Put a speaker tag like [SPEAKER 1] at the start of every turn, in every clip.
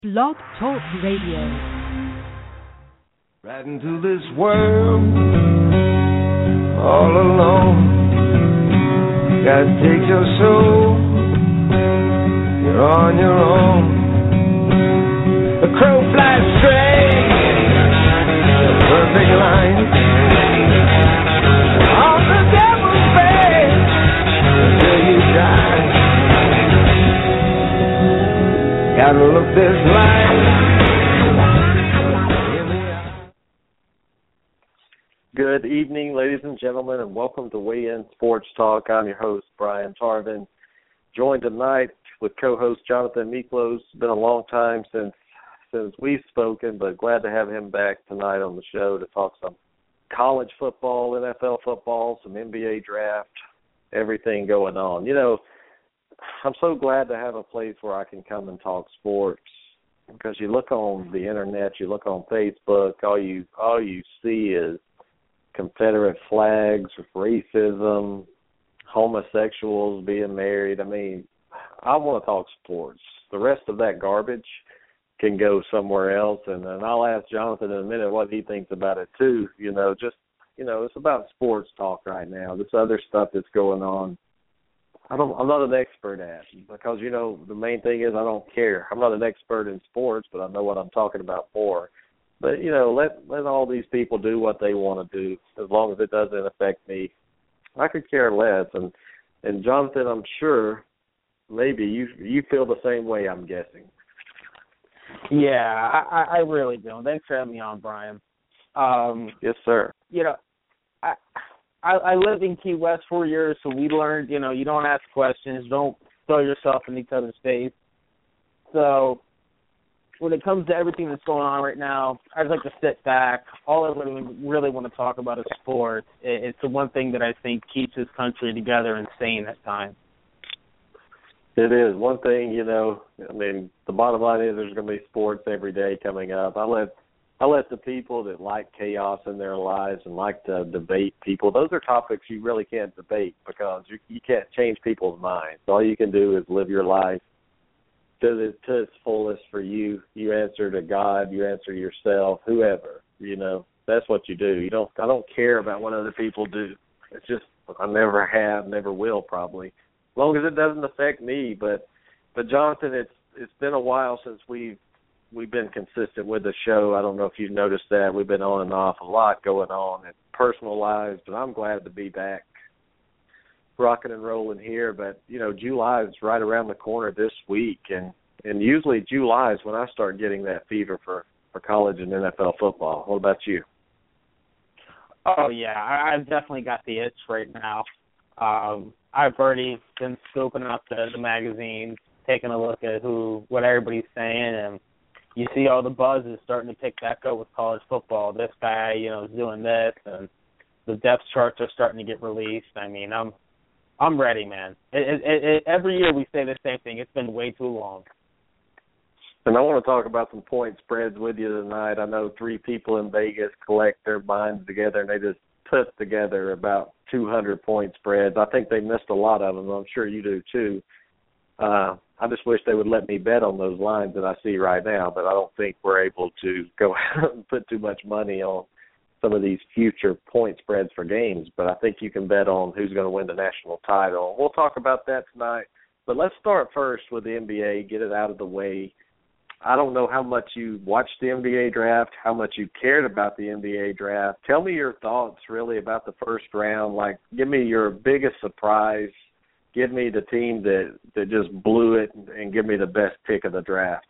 [SPEAKER 1] Blog Talk Radio.
[SPEAKER 2] Right into this world, all alone. Gotta take your soul, you're on your own. The crow flies straight, the perfect line. On the devil's face, until you die. Gotta look this life.
[SPEAKER 3] Good evening, ladies and gentlemen, and welcome to Weigh In Sports Talk. I'm your host, Brian Tarvin, joined tonight with co-host Jonathan Miklos. It's been a long time since we've spoken, but glad to have him back tonight on the show to talk some college football, NFL football, some NBA draft, everything going on. You know, I'm so glad to have a place where I can come and talk sports, because you look on the internet, you look on Facebook, all you see is Confederate flags, racism, homosexuals being married. I mean, I want to talk sports. The rest of that garbage can go somewhere else, and I'll ask Jonathan in a minute what he thinks about it too. It's about sports talk right now. This other stuff that's going on, I'm not an expert at, because, the main thing is I don't care. I'm not an expert in sports, but I know what I'm talking about more. But, let all these people do what they want to do, as long as it doesn't affect me. I could care less. And Jonathan, I'm sure maybe you feel the same way, I'm guessing.
[SPEAKER 4] Yeah, I really do. Thanks for having me on, Brian.
[SPEAKER 3] Yes, sir.
[SPEAKER 4] I lived in Key West 4 years, so we learned, you don't ask questions, don't throw yourself in each other's face. So when it comes to everything that's going on right now, I'd like to sit back. All I really want to talk about is sports. It's the one thing that I think keeps this country together and sane at times.
[SPEAKER 3] It is. One thing, the bottom line is there's going to be sports every day coming up. I let the people that like chaos in their lives and like to debate people, those are topics you really can't debate, because you can't change people's minds. All you can do is live your life to its fullest for you. You answer to God, you answer yourself, whoever, that's what you do. I don't care about what other people do. It's just, I never have, never will probably, as long as it doesn't affect me. But Jonathan, it's been a while since we've been consistent with the show. I don't know if you've noticed that. We've been on and off, a lot going on in personal lives, but I'm glad to be back rocking and rolling here. But, July is right around the corner this week, and usually July is when I start getting that fever for college and NFL football. What about you?
[SPEAKER 4] Oh, yeah, I've definitely got the itch right now. I've already been scoping up the magazines, taking a look at what everybody's saying, and you see all the buzz is starting to pick back up with college football. This guy, is doing this, and the depth charts are starting to get released. I mean, I'm ready, man. Every year we say the same thing. It's been way too long.
[SPEAKER 3] And I want to talk about some point spreads with you tonight. I know 3 people in Vegas collect their minds together, and they just put together about 200 point spreads. I think they missed a lot of them. I'm sure you do too. I just wish they would let me bet on those lines that I see right now, but I don't think we're able to go out and put too much money on some of these future point spreads for games. But I think you can bet on who's going to win the national title. We'll talk about that tonight. But let's start first with the NBA, get it out of the way. I don't know how much you watched the NBA draft, how much you cared about the NBA draft. Tell me your thoughts really about the first round. Like, give me your biggest surprise. Give me the team that just blew it, and give me the best pick of the draft.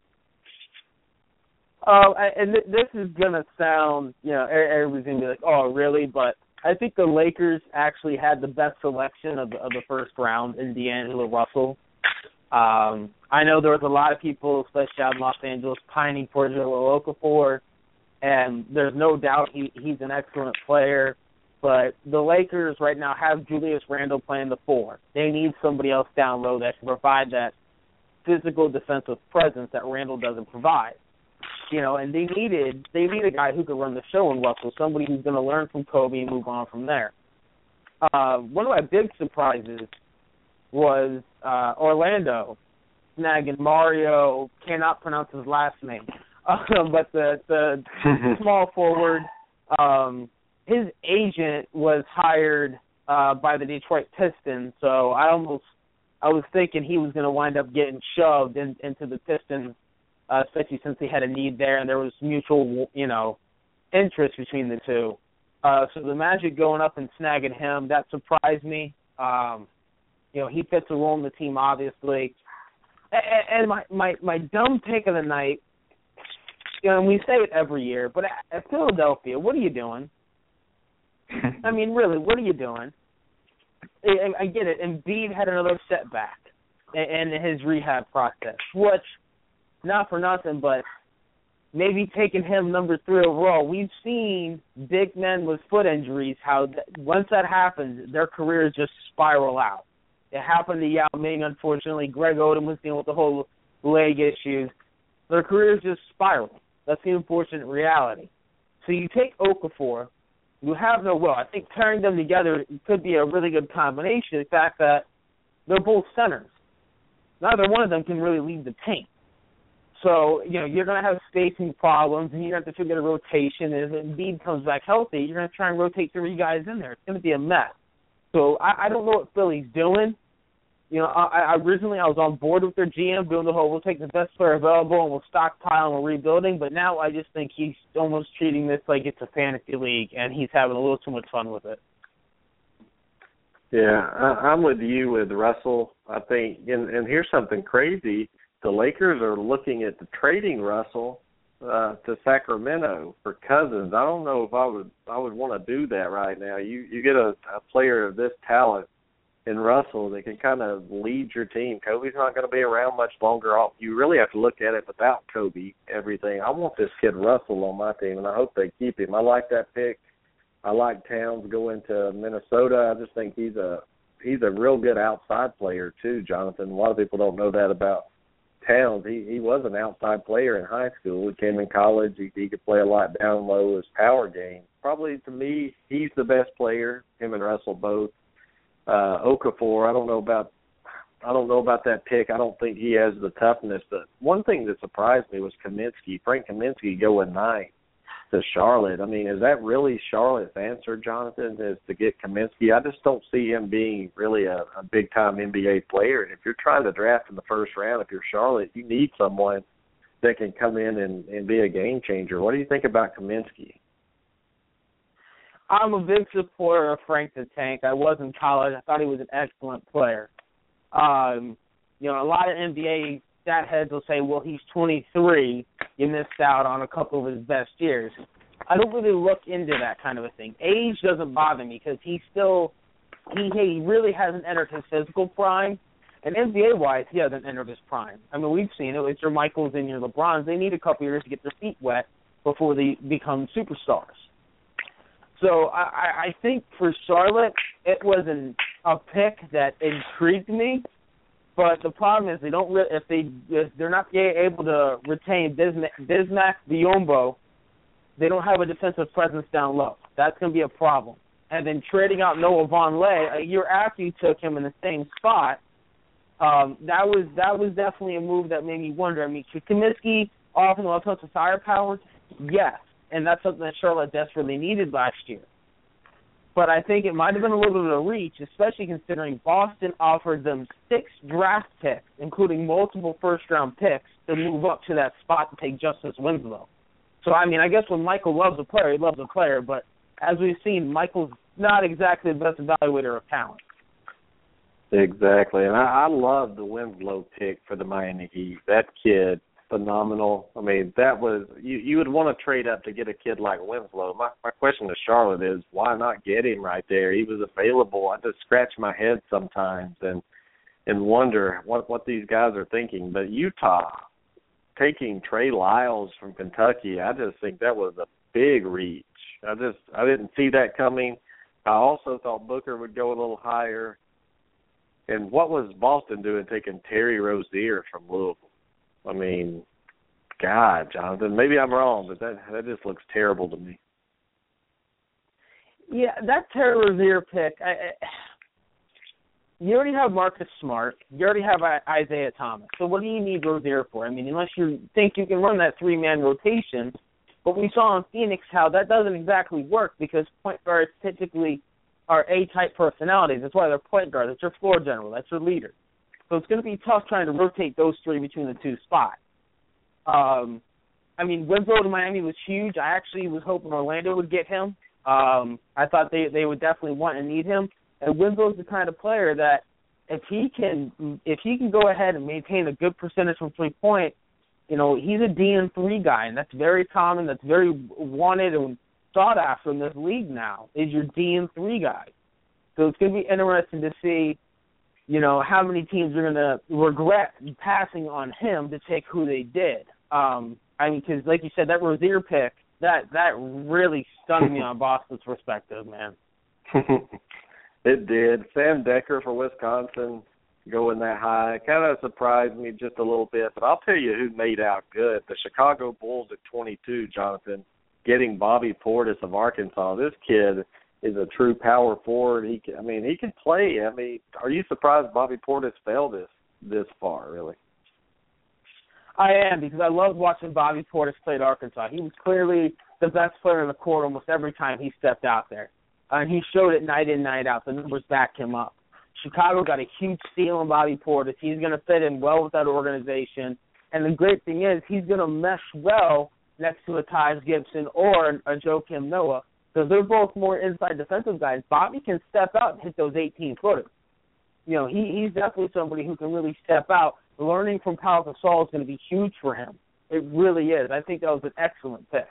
[SPEAKER 4] And this is going to sound, everybody's going to be like, oh, really? But I think the Lakers actually had the best selection of the first round in D'Angelo Russell. I know there was a lot of people, especially out in Los Angeles, pining for Jahlil Okafor, and there's no doubt he's an excellent player. But the Lakers right now have Julius Randle playing the 4. They need somebody else down low that can provide that physical defensive presence that Randle doesn't provide. And they need a guy who could run the show in Russell, somebody who's going to learn from Kobe and move on from there. One of my big surprises was Orlando. snagging Mario, cannot pronounce his last name, but the small forward, his agent was hired by the Detroit Pistons, so I was thinking he was going to wind up getting shoved into the Pistons, especially since he had a need there and there was mutual, interest between the two. So the Magic going up and snagging him, that surprised me. He fits a role in the team, obviously. And my dumb pick of the night, and we say it every year, but at Philadelphia, what are you doing? I mean, really, what are you doing? I get it. Embiid had another setback in his rehab process, which, not for nothing, but maybe taking him number 3 overall. We've seen big men with foot injuries, how once that happens, their careers just spiral out. It happened to Yao Ming, unfortunately. Greg Oden was dealing with the whole leg issues. Their careers just spiral. That's the unfortunate reality. So you take Okafor, you have no will. I think pairing them together could be a really good combination. The fact that they're both centers. Neither one of them can really lead the paint. So, you're going to have spacing problems, and you're going to have to figure out a rotation. And if Embiid comes back healthy, you're going to try and rotate 3 guys in there. It's going to be a mess. So I don't know what Philly's doing. Originally I was on board with their GM doing the whole we'll take the best player available and we'll stockpile and we're rebuilding. But now I just think he's almost treating this like it's a fantasy league, and he's having a little too much fun with it.
[SPEAKER 3] Yeah, I'm with you with Russell. I think, and here's something crazy. The Lakers are looking at trading Russell to Sacramento for Cousins. I don't know if I would want to do that right now. You get a player of this talent in Russell that can kind of lead your team. Kobe's not going to be around much longer. You really have to look at it without Kobe, everything. I want this kid Russell on my team, and I hope they keep him. I like that pick. I like Towns going to Minnesota. I just think he's a real good outside player too, Jonathan. A lot of people don't know that about Towns. He was an outside player in high school. He came in college. He could play a lot down low. His power game. Probably, to me, he's the best player, him and Russell both. Okafor, I don't know about that pick. I don't think he has the toughness. But one thing that surprised me was Kaminsky. Frank Kaminsky going 9 to Charlotte. I mean, is that really Charlotte's answer, Jonathan, is to get Kaminsky? I just don't see him being really a big-time NBA player. And if you're trying to draft in the first round, if you're Charlotte, you need someone that can come in and be a game changer. What do you think about Kaminsky?
[SPEAKER 4] I'm a big supporter of Frank the Tank. I was in college. I thought he was an excellent player. A lot of NBA stat heads will say, well, he's 23. You missed out on a couple of his best years. I don't really look into that kind of a thing. Age doesn't bother me because he really hasn't entered his physical prime. And NBA-wise, he hasn't entered his prime. I mean, we've seen it. It's your Michaels and your LeBrons. They need a couple years to get their feet wet before they become superstars. So I think for Charlotte, it was a pick that intrigued me. But the problem is if they're not able to retain Bismack Biyombo, they don't have a defensive presence down low. That's going to be a problem. And then trading out Noah Vonleh a year after you took him in the same spot, that was definitely a move that made me wonder. I mean, could Kaminsky offer the offensive firepower? Yes. And that's something that Charlotte desperately needed last year. But I think it might have been a little bit of a reach, especially considering Boston offered them 6 draft picks, including multiple first-round picks, to move up to that spot to take Justice Winslow. So, I mean, I guess when Michael loves a player, he loves a player. But as we've seen, Michael's not exactly the best evaluator of talent.
[SPEAKER 3] Exactly. And I love the Winslow pick for the Miami Heat. That kid, phenomenal. I mean, that was you would want to trade up to get a kid like Winslow. My question to Charlotte is, why not get him right there? He was available. I just scratch my head sometimes and wonder what these guys are thinking. But Utah taking Trey Lyles from Kentucky, I just think that was a big reach. I didn't see that coming. I also thought Booker would go a little higher. And what was Boston doing taking Terry Rozier from Louisville? I mean, God, Jonathan, maybe I'm wrong, but that just looks terrible to me.
[SPEAKER 4] Yeah, that Terry Rozier pick, you already have Marcus Smart. You already have Isaiah Thomas. So what do you need Rozier for? I mean, unless you think you can run that three-man rotation. But we saw in Phoenix how that doesn't exactly work because point guards typically are A-type personalities. That's why they're point guards. That's your floor general. That's your leader. So it's going to be tough trying to rotate those three between the two spots. I mean, Winslow to Miami was huge. I actually was hoping Orlando would get him. I thought they would definitely want and need him. And Winslow's the kind of player that if he can go ahead and maintain a good percentage from three-point, you know, he's a DN3 guy, and that's very common. That's very wanted and sought after in this league now, is your DN3 guy. So it's going to be interesting to see, you know, how many teams are going to regret passing on him to take who they did. I mean, because like you said, that Rozier pick, that really stunned me on Boston's perspective, man.
[SPEAKER 3] It did. Sam Decker for Wisconsin going that high kind of surprised me just a little bit. But I'll tell you who made out good. The Chicago Bulls at 22, Jonathan, getting Bobby Portis of Arkansas. This kid is a true power forward. He can play. I mean, are you surprised Bobby Portis fell this far, really?
[SPEAKER 4] I am, because I loved watching Bobby Portis play at Arkansas. He was clearly the best player in the court almost every time he stepped out there. And he showed it night in, night out. The numbers backed him up. Chicago got a huge steal on Bobby Portis. He's going to fit in well with that organization. And the great thing is he's going to mesh well next to a Taj Gibson or a Joakim Noah, because they're both more inside defensive guys. Bobby can step out and hit those 18-footers. You know, he's definitely somebody who can really step out. Learning from Pau Gasol is going to be huge for him. It really is. I think that was an excellent pick.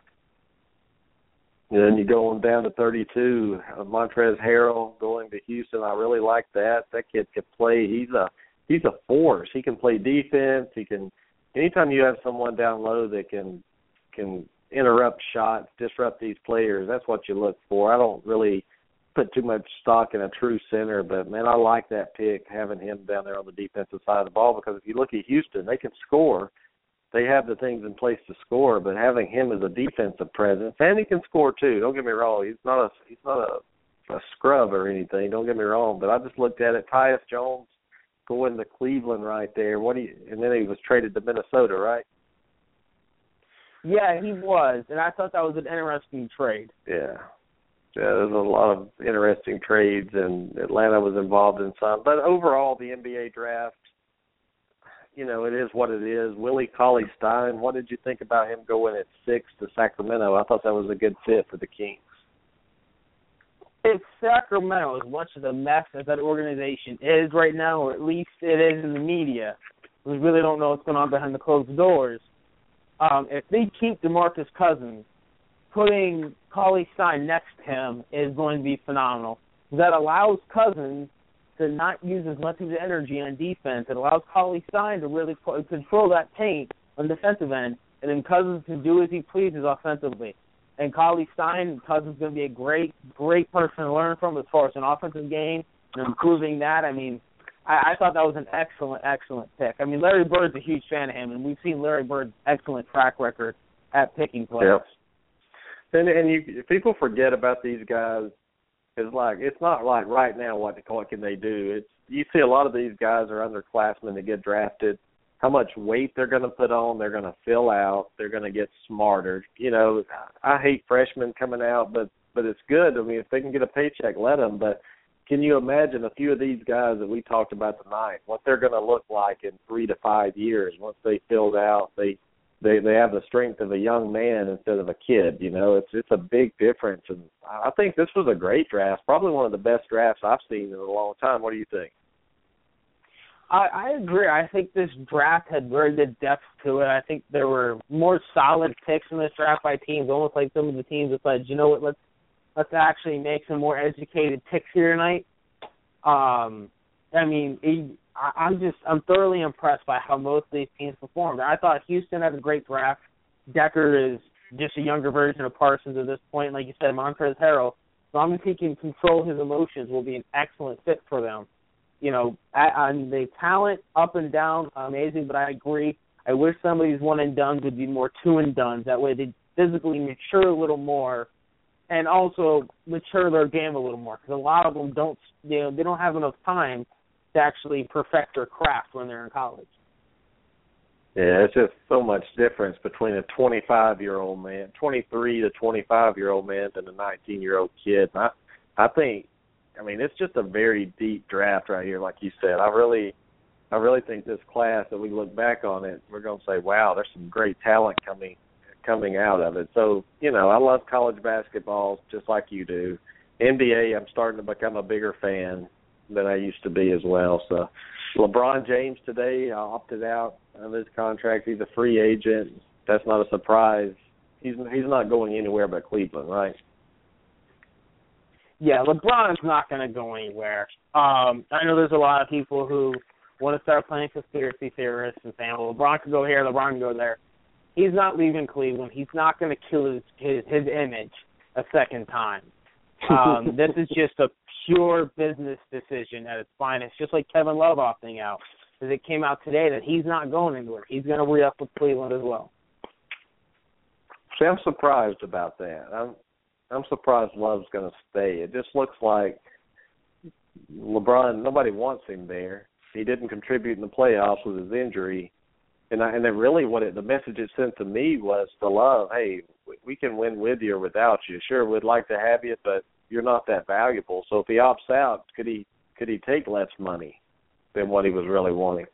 [SPEAKER 3] And then you go on down to 32, Montrezl Harrell going to Houston. I really like that. That kid can play. He's a force. He can play defense. He can. Anytime you have someone down low that can interrupt shots, disrupt these players, that's what you look for. I don't really put too much stock in a true center, but, man, I like that pick, having him down there on the defensive side of the ball, because if you look at Houston, they can score. They have the things in place to score, but having him as a defensive presence, and he can score too. Don't get me wrong; he's not a scrub or anything. Don't get me wrong, but I just looked at it. Tyus Jones going to Cleveland right there. And then he was traded to Minnesota, right?
[SPEAKER 4] Yeah, he was, and I thought that was an interesting trade.
[SPEAKER 3] Yeah, there's a lot of interesting trades, and Atlanta was involved in some. But overall, the NBA draft, you know, it is what it is. Willie Cauley-Stein, what did you think about him going at 6 to Sacramento? I thought that was a good fit for the Kings.
[SPEAKER 4] If Sacramento, as much of a mess as that organization is right now, or at least it is in the media, we really don't know what's going on behind the closed doors. If they keep DeMarcus Cousins, putting Cauley-Stein next to him is going to be phenomenal. That allows Cousins to not use as much of the energy on defense. It allows Cauley-Stein to really control that paint on the defensive end, and then Cousins can do as he pleases offensively. And Cauley-Stein, Cousins is going to be a great, great person to learn from as far as an offensive game and improving that. I mean, I thought that was an excellent, excellent pick. I mean, Larry Bird's a huge fan of him, and we've seen Larry Bird's excellent track record at picking players.
[SPEAKER 3] Yep. And people forget about these guys. It's not like right now what can they do. You see a lot of these guys are underclassmen that get drafted. How much weight they're going to put on, they're going to fill out, they're going to get smarter. You know, I hate freshmen coming out, but it's good. I mean, if they can get a paycheck, let them. But can you imagine a few of these guys that we talked about tonight, what they're going to look like in 3 to 5 years once they filled out, they have the strength of a young man instead of a kid. You know, it's a big difference. And I think this was a great draft, probably one of the best drafts I've seen in a long time. What do you think?
[SPEAKER 4] I agree. I think this draft had very good depth to it. I think there were more solid picks in this draft by teams, almost like some of the teams that said, you know what, let's actually make some more educated picks here tonight. I mean, I'm thoroughly impressed by how most of these teams performed. I thought Houston had a great draft. Decker is just a younger version of Parsons at this point. Like you said, Montrezl Harrell, as long as he can control his emotions, will be an excellent fit for them. You know, on the talent up and down, amazing, but I agree. I wish some of these one-and-dones would be more two-and-dones. That way they physically mature a little more and also mature their game a little more, because a lot of them they don't have enough time to actually perfect their craft when they're in college.
[SPEAKER 3] Yeah, it's just so much difference between a 25-year-old man, 23 to 25-year-old man, and a 19-year-old kid. And I think, I mean, it's just a very deep draft right here, like you said. I really think this class, that we look back on it, we're going to say, wow, there's some great talent coming out of it. So, you know, I love college basketball just like you do. NBA, I'm starting to become a bigger fan than I used to be as well. So LeBron James today opted out of his contract. He's a free agent. That's not a surprise. He's not going anywhere but Cleveland, right?
[SPEAKER 4] Yeah, LeBron's not going to go anywhere. I know there's a lot of people who want to start playing conspiracy theorists and saying, well, LeBron can go here, LeBron can go there. He's not leaving Cleveland. He's not going to kill his image a second time. This is just a pure business decision at its finest, just like Kevin Love opting out. Because it came out today that he's not going anywhere. He's going to re-up with Cleveland as well.
[SPEAKER 3] See, I'm surprised about that. I'm surprised Love's going to stay. It just looks like LeBron, nobody wants him there. He didn't contribute in the playoffs with his injury. And then really the message it sent to me was to Love, hey, we can win with you or without you. Sure, we'd like to have you, but you're not that valuable. So if he opts out, could he take less money than what he was really wanting?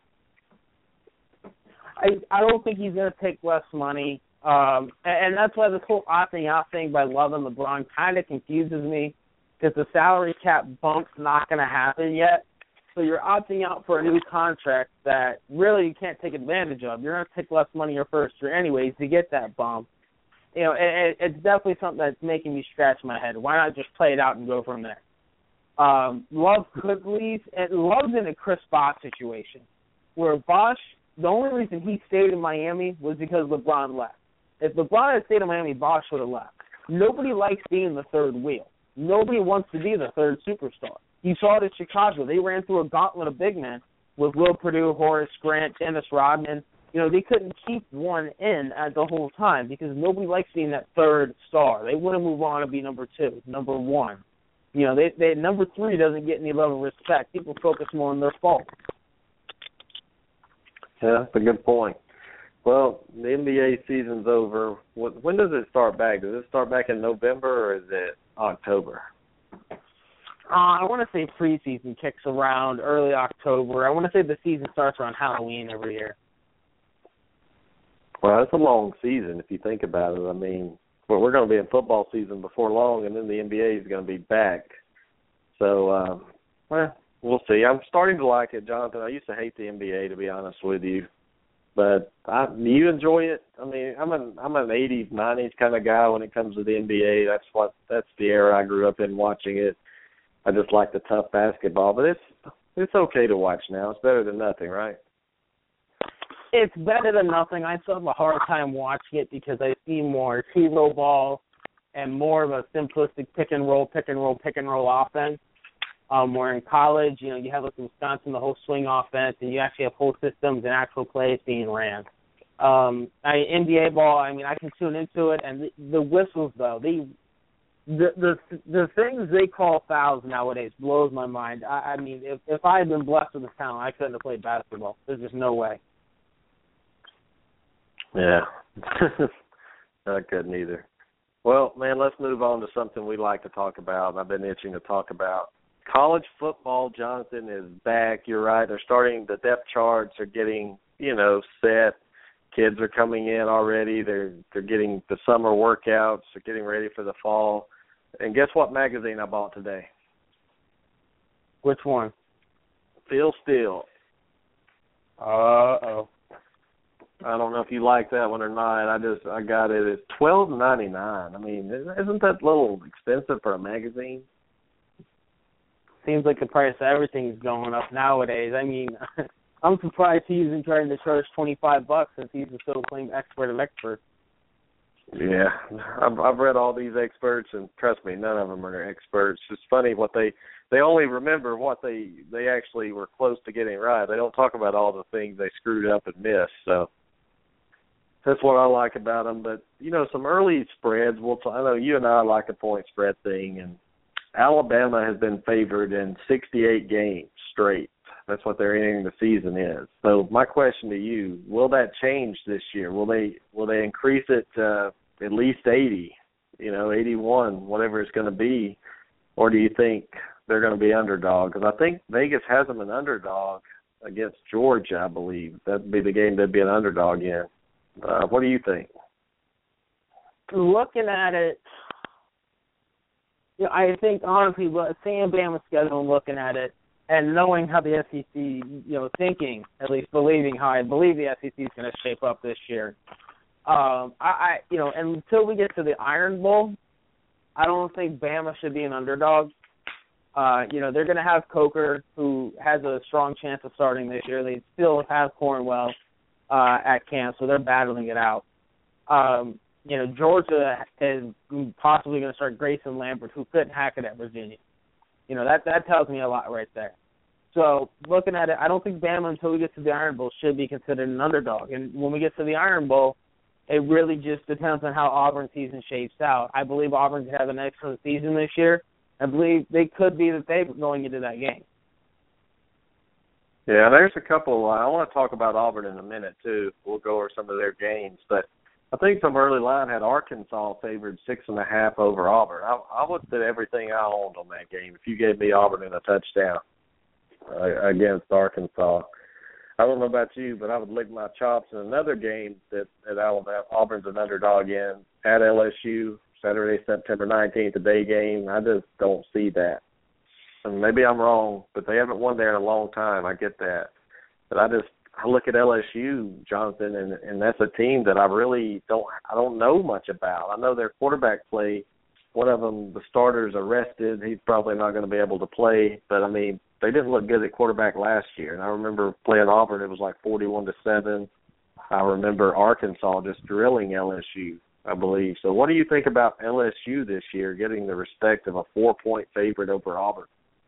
[SPEAKER 4] I don't think he's going to take less money. And that's why this whole opting out thing by Love and LeBron kind of confuses me, because the salary cap bump's not going to happen yet. So you're opting out for a new contract that really you can't take advantage of. You're going to take less money your first year anyways to get that bump. You know, it's definitely something that's making me scratch my head. Why not just play it out and go from there? Love could leave. And Love's in a Chris Bosh situation, where Bosh, the only reason he stayed in Miami was because LeBron left. If LeBron had stayed in Miami, Bosh would have left. Nobody likes being the third wheel. Nobody wants to be the third superstar. You saw it in Chicago. They ran through a gauntlet of big men with Will Perdue, Horace Grant, Dennis Rodman. You know, they couldn't keep one in the whole time because nobody likes being that third star. They want to move on and be number two, number one. You know, they number three doesn't get any love and respect. People focus more on their faults.
[SPEAKER 3] Yeah, that's a good point. Well, the NBA season's over. When does it start back? Does it start back in November or is it October?
[SPEAKER 4] I want to say preseason kicks around early October. I want to say the season starts around Halloween every year.
[SPEAKER 3] Well, it's a long season if you think about it. I mean, we're going to be in football season before long, and then the NBA is going to be back. So, we'll see. I'm starting to like it, Jonathan. I used to hate the NBA, to be honest with you. But do you enjoy it? I mean, I'm an 80s, 90s kind of guy when it comes to the NBA. That's the era I grew up in watching it. I just like the tough basketball, but it's okay to watch now. It's better than nothing, right?
[SPEAKER 4] It's better than nothing. I still have a hard time watching it because I see more hero ball and more of a simplistic pick and roll offense. Where in college, you know, you have like Wisconsin, the whole swing offense, and you actually have whole systems and actual plays being ran. NBA ball, I mean, I can tune into it, and the whistles though, the things they call fouls nowadays blows my mind. I mean, if I had been blessed with this talent, I couldn't have played basketball. There's just no way.
[SPEAKER 3] Yeah, I couldn't either. Well, man, let's move on to something we like to talk about. I've been itching to talk about. College football, Jonathan, is back. You're right. They're starting, the depth charts are getting, set. Kids are coming in already. They're getting the summer workouts. They're getting ready for the fall. And guess what magazine I bought today?
[SPEAKER 4] Which one?
[SPEAKER 3] Phil Steele.
[SPEAKER 4] Uh-oh.
[SPEAKER 3] I don't know if you like that one or not. I got it. It's $12.99. I mean, isn't that a little expensive for a magazine?
[SPEAKER 4] Seems like the price of everything is going up nowadays. I mean, I'm surprised he's even trying to charge $25 since he's a so-claimed expert of experts.
[SPEAKER 3] Yeah, I've read all these experts, and trust me, none of them are experts. It's funny what they only remember what they actually were close to getting right. They don't talk about all the things they screwed up and missed. So that's what I like about them. But some early spreads. I know you and I like a point spread thing, and Alabama has been favored in 68 games straight That's what their ending the season is. So my question to you, will that change this year? Will they increase it to at least 80, 81, whatever it's going to be? Or do you think they're going to be underdog? Because I think Vegas has them an underdog against Georgia, I believe. That would be the game they'd be an underdog in. What do you think?
[SPEAKER 4] Looking at it, I think, honestly, seeing Bama's schedule and looking at it, and knowing how the SEC, thinking, at least believing how I believe the SEC is going to shape up this year, and until we get to the Iron Bowl, I don't think Bama should be an underdog. They're going to have Coker, who has a strong chance of starting this year. They still have Cornwell at camp, so they're battling it out. Georgia is possibly going to start Grayson Lambert, who couldn't hack it at Virginia. That tells me a lot right there. So looking at it, I don't think Bama, until we get to the Iron Bowl, should be considered an underdog. And when we get to the Iron Bowl, it really just depends on how Auburn's season shapes out. I believe Auburn could have an excellent season this year. I believe they could be the favorite going into that game.
[SPEAKER 3] Yeah, there's a couple. I want to talk about Auburn in a minute, too. We'll go over some of their games. But I think some early line had Arkansas favored 6.5 over Auburn. I would put everything I owned on that game if you gave me Auburn in a touchdown against Arkansas. I don't know about you, but I would lick my chops in another game that Alabama, Auburn's an underdog in, at LSU, Saturday, September 19th, a day game. I just don't see that. And maybe I'm wrong, but they haven't won there in a long time. I get that. But I look at LSU, Jonathan, and that's a team that I don't know much about. I know their quarterback play. One of them, the starter's arrested. He's probably not going to be able to play. But, they didn't look good at quarterback last year. And I remember playing Auburn, it was like 41-7. I remember Arkansas just drilling LSU, I believe. So what do you think about LSU this year getting the respect of a 4-point favorite over Auburn?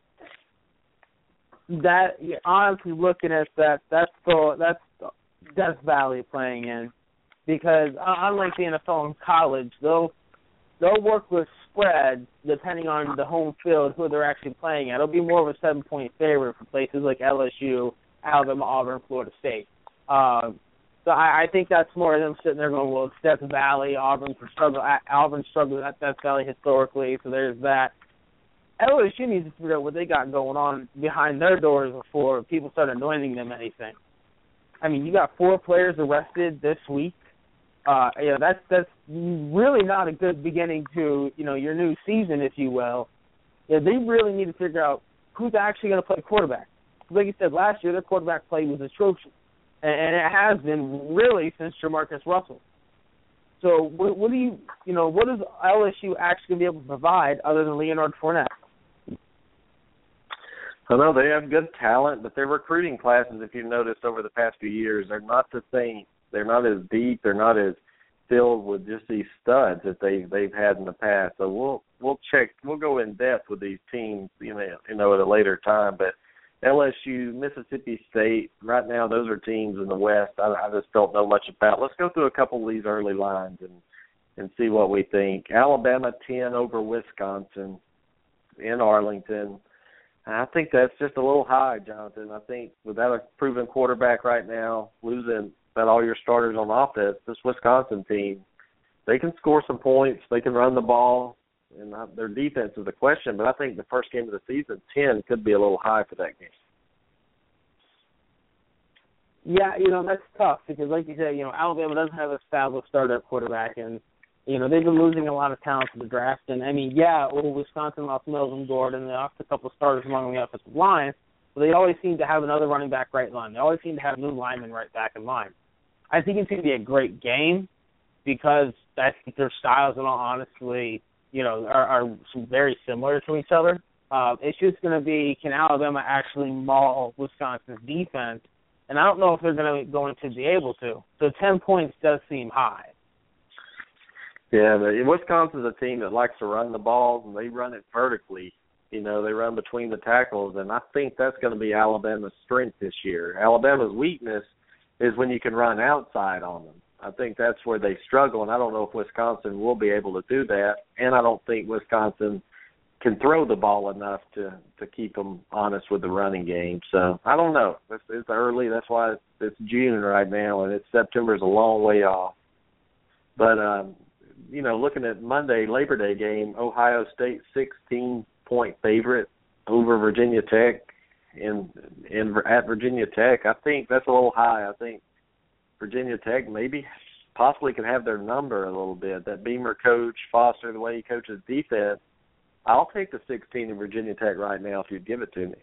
[SPEAKER 4] That, honestly, looking at that's Death Valley playing in, because unlike the NFL and college, they'll work with spread depending on the home field who they're actually playing at. It'll be more of a 7-point favorite for places like LSU, Alabama, Auburn, Florida State. So I think that's more of them sitting there going, well, it's Death Valley. Auburn struggled at Death Valley historically, so there's that. LSU needs to figure out what they got going on behind their doors before people start anointing them anything. You got 4 players arrested this week. That's really not a good beginning to, your new season, if you will. They really need to figure out who's actually going to play quarterback. Like you said, last year their quarterback play was atrocious, and it has been really since Jamarcus Russell. So what is LSU actually going to be able to provide other than Leonard Fournette?
[SPEAKER 3] I know they have good talent, but their recruiting classes, if you've noticed over the past few years, they're not the same. They're not as deep. They're not as filled with just these studs that they've had in the past. So we'll check. We'll go in depth with these teams, at a later time. But LSU, Mississippi State, right now those are teams in the West I just don't know much about. Let's go through a couple of these early lines and see what we think. Alabama 10 over Wisconsin in Arlington. I think that's just a little high, Jonathan. I think without a proven quarterback right now, losing about all your starters on offense, this Wisconsin team, they can score some points. They can run the ball, and their defense is the question. But I think the first game of the season, 10, could be a little high for that game.
[SPEAKER 4] Yeah, that's tough because, like you said, Alabama doesn't have a established starter quarterback, and they've been losing a lot of talent to the draft. And Wisconsin lost Melvin Gordon. They lost a couple of starters along the offensive line, but they always seem to have another running back right line. They always seem to have new linemen right back in line. I think it's going to be a great game because I think their styles, in all honesty, are very similar to each other. It's just going to be, can Alabama actually maul Wisconsin's defense? And I don't know if they're going to be able to. So 10 points does seem high.
[SPEAKER 3] Yeah, but Wisconsin's a team that likes to run the ball, and they run it vertically. They run between the tackles, and I think that's going to be Alabama's strength this year. Alabama's weakness is when you can run outside on them. I think that's where they struggle, and I don't know if Wisconsin will be able to do that, and I don't think Wisconsin can throw the ball enough to keep them honest with the running game. So I don't know. It's early. That's why it's June right now, and September's a long way off. But looking at Monday, Labor Day game, Ohio State 16-point favorite over Virginia Tech at Virginia Tech. I think that's a little high. I think Virginia Tech possibly can have their number a little bit. That Beamer coach, Foster, the way he coaches defense, I'll take the 16 in Virginia Tech right now if you'd give it to me.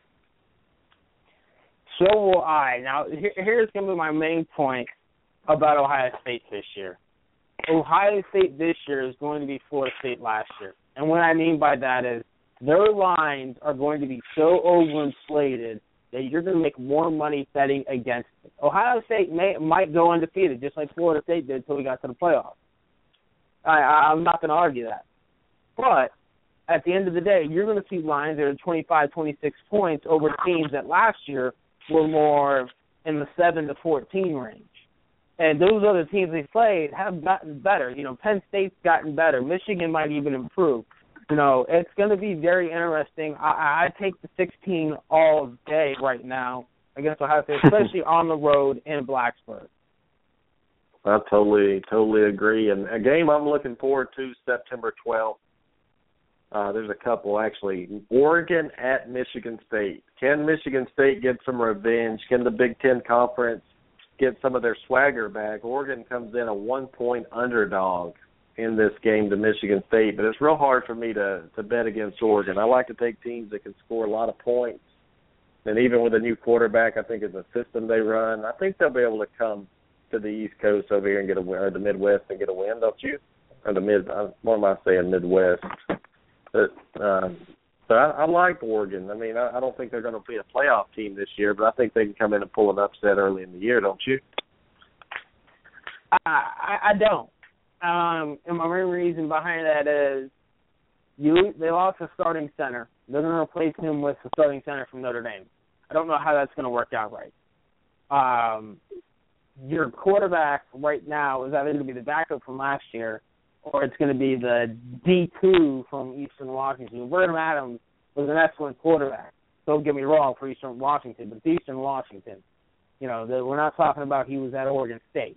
[SPEAKER 4] So will I. Now, here's going to be my main point about Ohio State this year. Ohio State this year is going to be Florida State last year. And what I mean by that is their lines are going to be so overinflated that you're going to make more money betting against it. Ohio State might go undefeated, just like Florida State did until we got to the playoffs. I'm not going to argue that. But at the end of the day, you're going to see lines that are 25, 26 points over teams that last year were more in the 7 to 14 range. And those other teams they played have gotten better. Penn State's gotten better. Michigan might even improve. It's going to be very interesting. I take the 16 all day right now against Ohio State, especially on the road in Blacksburg.
[SPEAKER 3] I totally agree. And a game I'm looking forward to, September 12th. There's a couple, actually. Oregon at Michigan State. Can Michigan State get some revenge? Can the Big Ten Conference get some of their swagger back? Oregon comes in a 1-point underdog in this game to Michigan State, but it's real hard for me to bet against Oregon. I like to take teams that can score a lot of points, and even with a new quarterback, I think it's a system they run. I think they'll be able to come to the East Coast over here and get a win, or the Midwest and get a win, don't you? Or what am I saying, Midwest? But, so I like Oregon. I mean, I don't think they're going to be a playoff team this year, but I think they can come in and pull an upset early in the year, don't you?
[SPEAKER 4] I don't. And my main reason behind that is they lost a starting center. They're going to replace him with the starting center from Notre Dame. I don't know how that's going to work out right. Your quarterback right now is either going to be the backup from last year or it's going to be the D2 from Eastern Washington. Vernon Adams was an excellent quarterback. Don't get me wrong for Eastern Washington, but Eastern Washington, we're not talking about he was at Oregon State.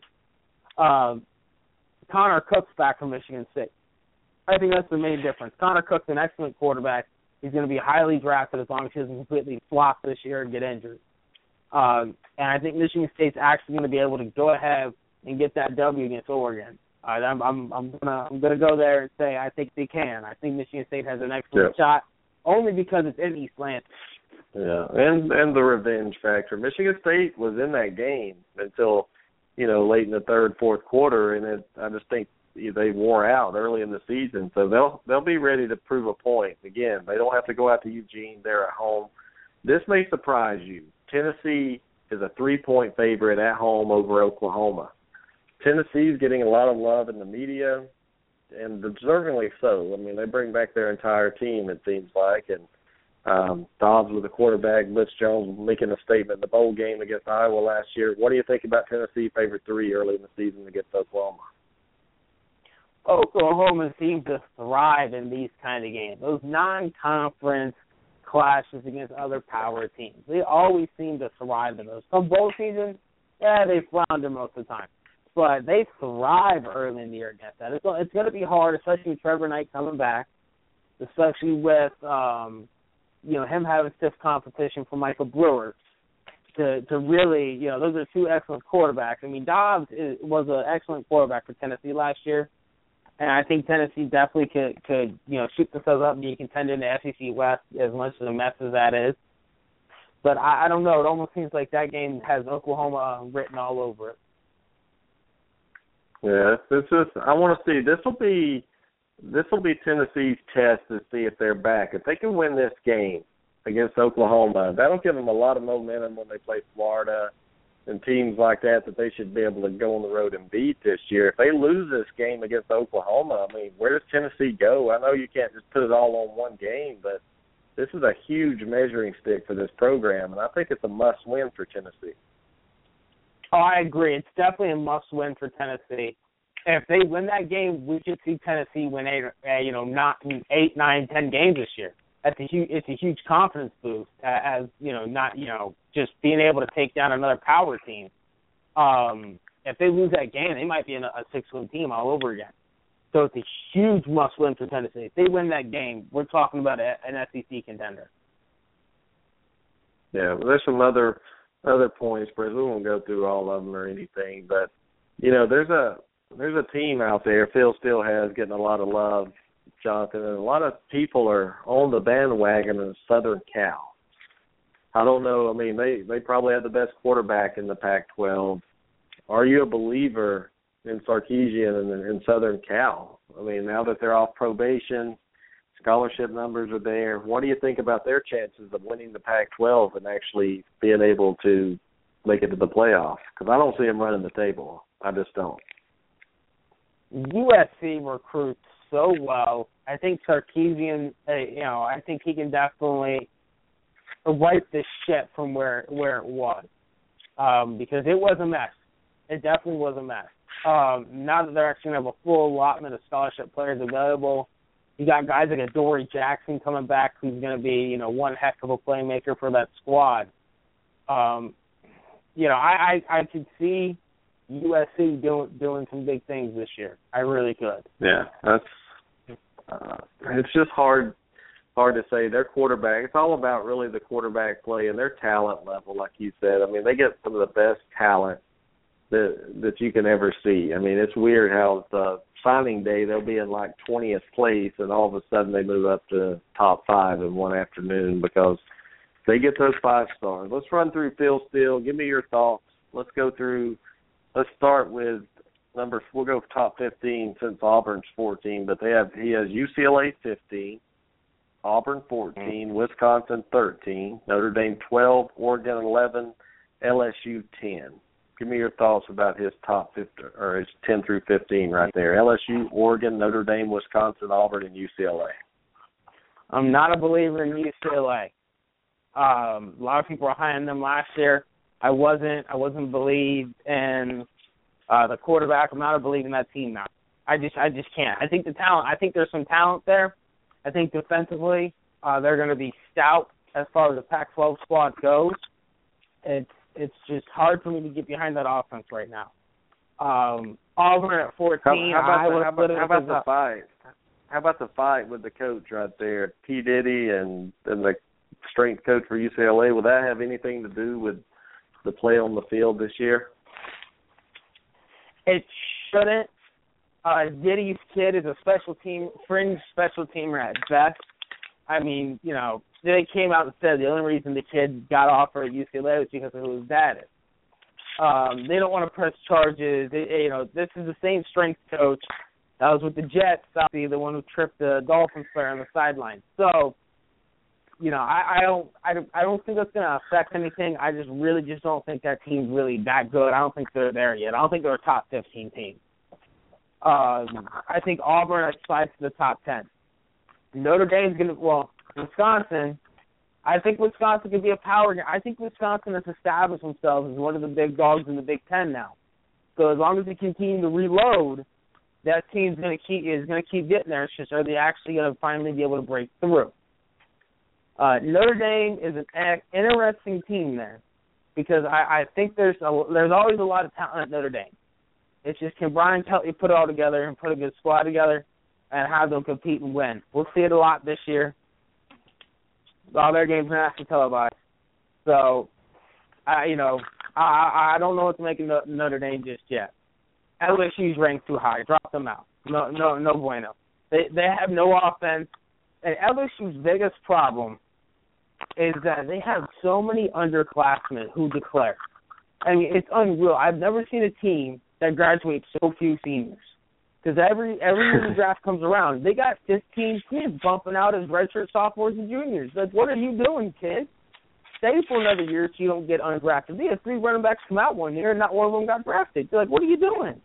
[SPEAKER 4] Connor Cook's back from Michigan State. I think that's the main difference. Connor Cook's an excellent quarterback. He's going to be highly drafted as long as he doesn't completely flop this year and get injured. And I think Michigan State's actually going to be able to go ahead and get that W against Oregon. I'm gonna go there and say I think they can. I think Michigan State has an excellent shot, only because it's in East Lansing.
[SPEAKER 3] Yeah, and the revenge factor. Michigan State was in that game until late in the third, fourth quarter, and I just think they wore out early in the season. So they'll be ready to prove a point. Again, they don't have to go out to Eugene. They're at home. This may surprise you. Tennessee is a 3-point favorite at home over Oklahoma. Tennessee's getting a lot of love in the media, and deservingly so. I mean, they bring back their entire team, it seems like, and Dobbs with the quarterback, Blitz Jones making a statement in the bowl game against Iowa last year. What do you think about Tennessee favorite 3 early in the season against Oklahoma?
[SPEAKER 4] Oklahoma seems to thrive in these kind of games. Those non-conference clashes against other power teams. They always seem to thrive in those. Some bowl seasons, they flounder most of the time. But they thrive early in the year against that. It's going to be hard, especially with Trevor Knight coming back, especially with him having stiff competition from Michael Brewer to really, those are two excellent quarterbacks. I mean, Dobbs was an excellent quarterback for Tennessee last year, and I think Tennessee definitely could shoot themselves up and be a contender in the SEC West, as much of a mess as that is. But I don't know. It almost seems like that game has Oklahoma written all over it.
[SPEAKER 3] Yeah, I want to see. This will be Tennessee's test to see if they're back. If they can win this game against Oklahoma, that'll give them a lot of momentum when they play Florida and teams like that they should be able to go on the road and beat this year. If they lose this game against Oklahoma, I mean, where does Tennessee go? I know you can't just put it all on one game, but this is a huge measuring stick for this program, and I think it's a must-win for Tennessee.
[SPEAKER 4] Oh, I agree. It's definitely a must-win for Tennessee. if they win that game, we could see Tennessee win 8, 9, 10 games this year. It's a huge confidence boost, as just being able to take down another power team. If they lose that game, they might be a 6-win team all over again. So it's a huge must-win for Tennessee. If they win that game, we're talking about an SEC contender.
[SPEAKER 3] Yeah, there's some other points, but we won't go through all of them or anything. But there's a team out there Phil still has getting a lot of love, Jonathan, and a lot of people are on the bandwagon of Southern Cal. I don't know. I mean, they probably have the best quarterback in the Pac-12. Are you a believer in Sarkisian and Southern Cal? I mean, now that they're off probation, scholarship numbers are there. What do you think about their chances of winning the Pac-12 and actually being able to make it to the playoffs? Because I don't see them running the table. I just don't.
[SPEAKER 4] USC recruits so well. I think Sarkisian, I think he can definitely right this ship from where it was, because it was a mess. It definitely was a mess. Now that they're actually going to have a full allotment of scholarship players available, you got guys like Dory Jackson coming back, who's going to be, one heck of a playmaker for that squad. I could see USC doing some big things this year. I really could.
[SPEAKER 3] Yeah, it's just hard to say. Their quarterback, it's all about really the quarterback play and their talent level, like you said. I mean, they get some of the best talent that you can ever see. I mean, it's weird how the signing day they'll be in like 20th place and all of a sudden they move up to top 5 in one afternoon because they get those 5 stars. Let's run through Phil Steele. Give me your thoughts. Let's start with we'll go top 15 since Auburn's 14, but he has UCLA 15, Auburn 14, Wisconsin 13, Notre Dame 12, Oregon 11, LSU 10. Give me your thoughts about his top 15, or his 10 through 15 right there. LSU, Oregon, Notre Dame, Wisconsin, Auburn, and UCLA.
[SPEAKER 4] I'm not a believer in UCLA. A lot of people were high on them last year. I wasn't believed in the quarterback. I'm not a believer in that team now. I just can't. I think the talent. I think there's some talent there. I think defensively they're going to be stout as far as the Pac-12 squad goes. It's just hard for me to get behind that offense right now. Auburn at 14.
[SPEAKER 3] How about the fight? How about the fight with the coach right there, P. Diddy, and the strength coach for UCLA? Will that have anything to do with the play on the field this year?
[SPEAKER 4] It shouldn't. Diddy's kid is a fringe special teamer at best. I mean, they came out and said the only reason the kid got offered at UCLA was because of who his dad is. They don't want to press charges. This is the same strength coach that was with the Jets, obviously the one who tripped the Dolphins player on the sideline. So, I don't think that's going to affect anything. I really don't think that team's really that good. I don't think they're there yet. I don't think they're a top 15 team. I think Auburn slides to the top 10. Notre Dame's Wisconsin, I think Wisconsin could be a power. I think Wisconsin has established themselves as one of the big dogs in the Big Ten now. So as long as they continue to reload, that team's going to keep getting there. It's just, are they actually going to finally be able to break through? Notre Dame is an interesting team there because I think there's always a lot of talent at Notre Dame. It's just, can Brian Kelly put it all together and put a good squad together and have them compete and win? We'll see it a lot this year. All their games are nationally televised. So, I don't know what to make of Notre Dame just yet. LSU's ranked too high. Drop them out. No bueno. They have no offense. And LSU's biggest problem is that they have so many underclassmen who declare. I mean, it's unreal. I've never seen a team that graduates so few seniors. Because every year the draft comes around, they got 15 kids bumping out as redshirt sophomores and juniors. Like, what are you doing, kid? Stay for another year so you don't get undrafted. They had 3 running backs come out one year, and not one of them got drafted. They're like, what are you doing?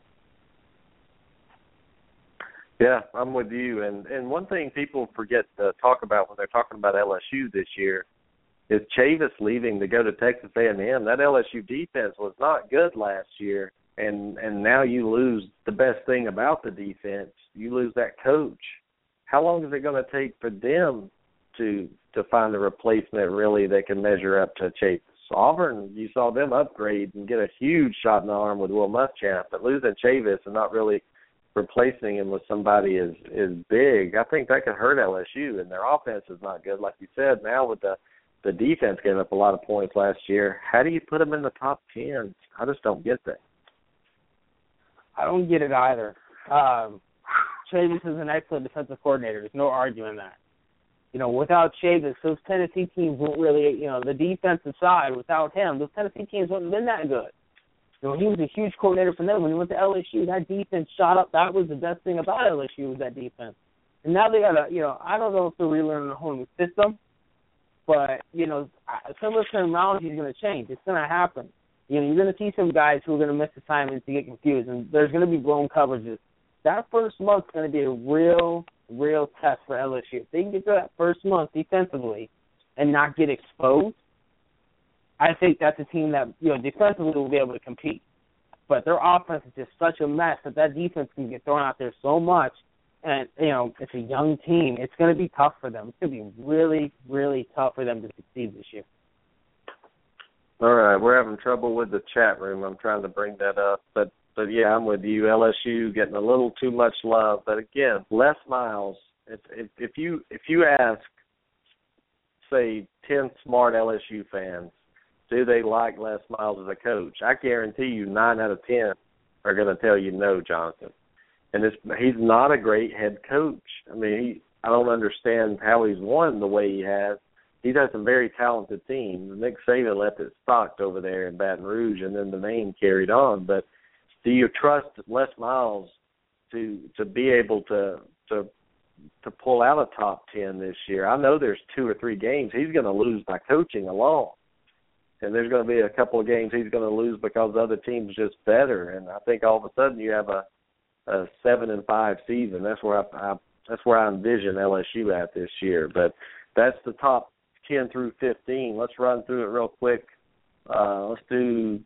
[SPEAKER 3] Yeah, I'm with you. And one thing people forget to talk about when they're talking about LSU this year is Chavis leaving to go to Texas A&M. That LSU defense was not good last year. and now you lose the best thing about the defense. You lose that coach. How long is it going to take for them to find a replacement really that can measure up to Chavis? Auburn, you saw them upgrade and get a huge shot in the arm with Will Muschamp, but losing Chavis and not really replacing him with somebody is big. I think that could hurt LSU, and their offense is not good. Like you said, now with the defense gave up a lot of points last year, how do you put them in the top 10? I just don't get that.
[SPEAKER 4] I don't get it either. Chavis is an excellent defensive coordinator. There's no arguing that. Without Chavis, those Tennessee teams won't really, the defensive side, without him, those Tennessee teams wouldn't have been that good. He was a huge coordinator for them. When he went to LSU, that defense shot up. That was the best thing about LSU was that defense. And now they got to, I don't know if they're relearning a whole new system, but, some of the terminology is going to change. It's going to happen. You're going to see some guys who are going to miss assignments to get confused, and there's going to be blown coverages. That first month's going to be a real test for LSU. If they can get through that first month defensively and not get exposed, I think that's a team that, defensively will be able to compete. But their offense is just such a mess that defense can get thrown out there so much. And, it's a young team. It's going to be tough for them. It's going to be really, really tough for them to succeed this year.
[SPEAKER 3] All right, we're having trouble with the chat room. I'm trying to bring that up. But yeah, I'm with you. LSU getting a little too much love. But, again, Les Miles, if you ask, say, 10 smart LSU fans, do they like Les Miles as a coach? I guarantee you 9 out of 10 are going to tell you no, Jonathan. And he's not a great head coach. I mean, I don't understand how he's won the way he has. He's had some very talented teams. Nick Saban left it stocked over there in Baton Rouge, and then the name carried on. But do you trust Les Miles to be able to pull out a top 10 this year? I know there's 2 or 3 games he's going to lose by coaching alone. And there's going to be a couple of games he's going to lose because the other team's just better. And I think all of a sudden you have a 7-5 season. That's where I envision LSU at this year. But that's the top 10 through 15. Let's run through it real quick. Let's do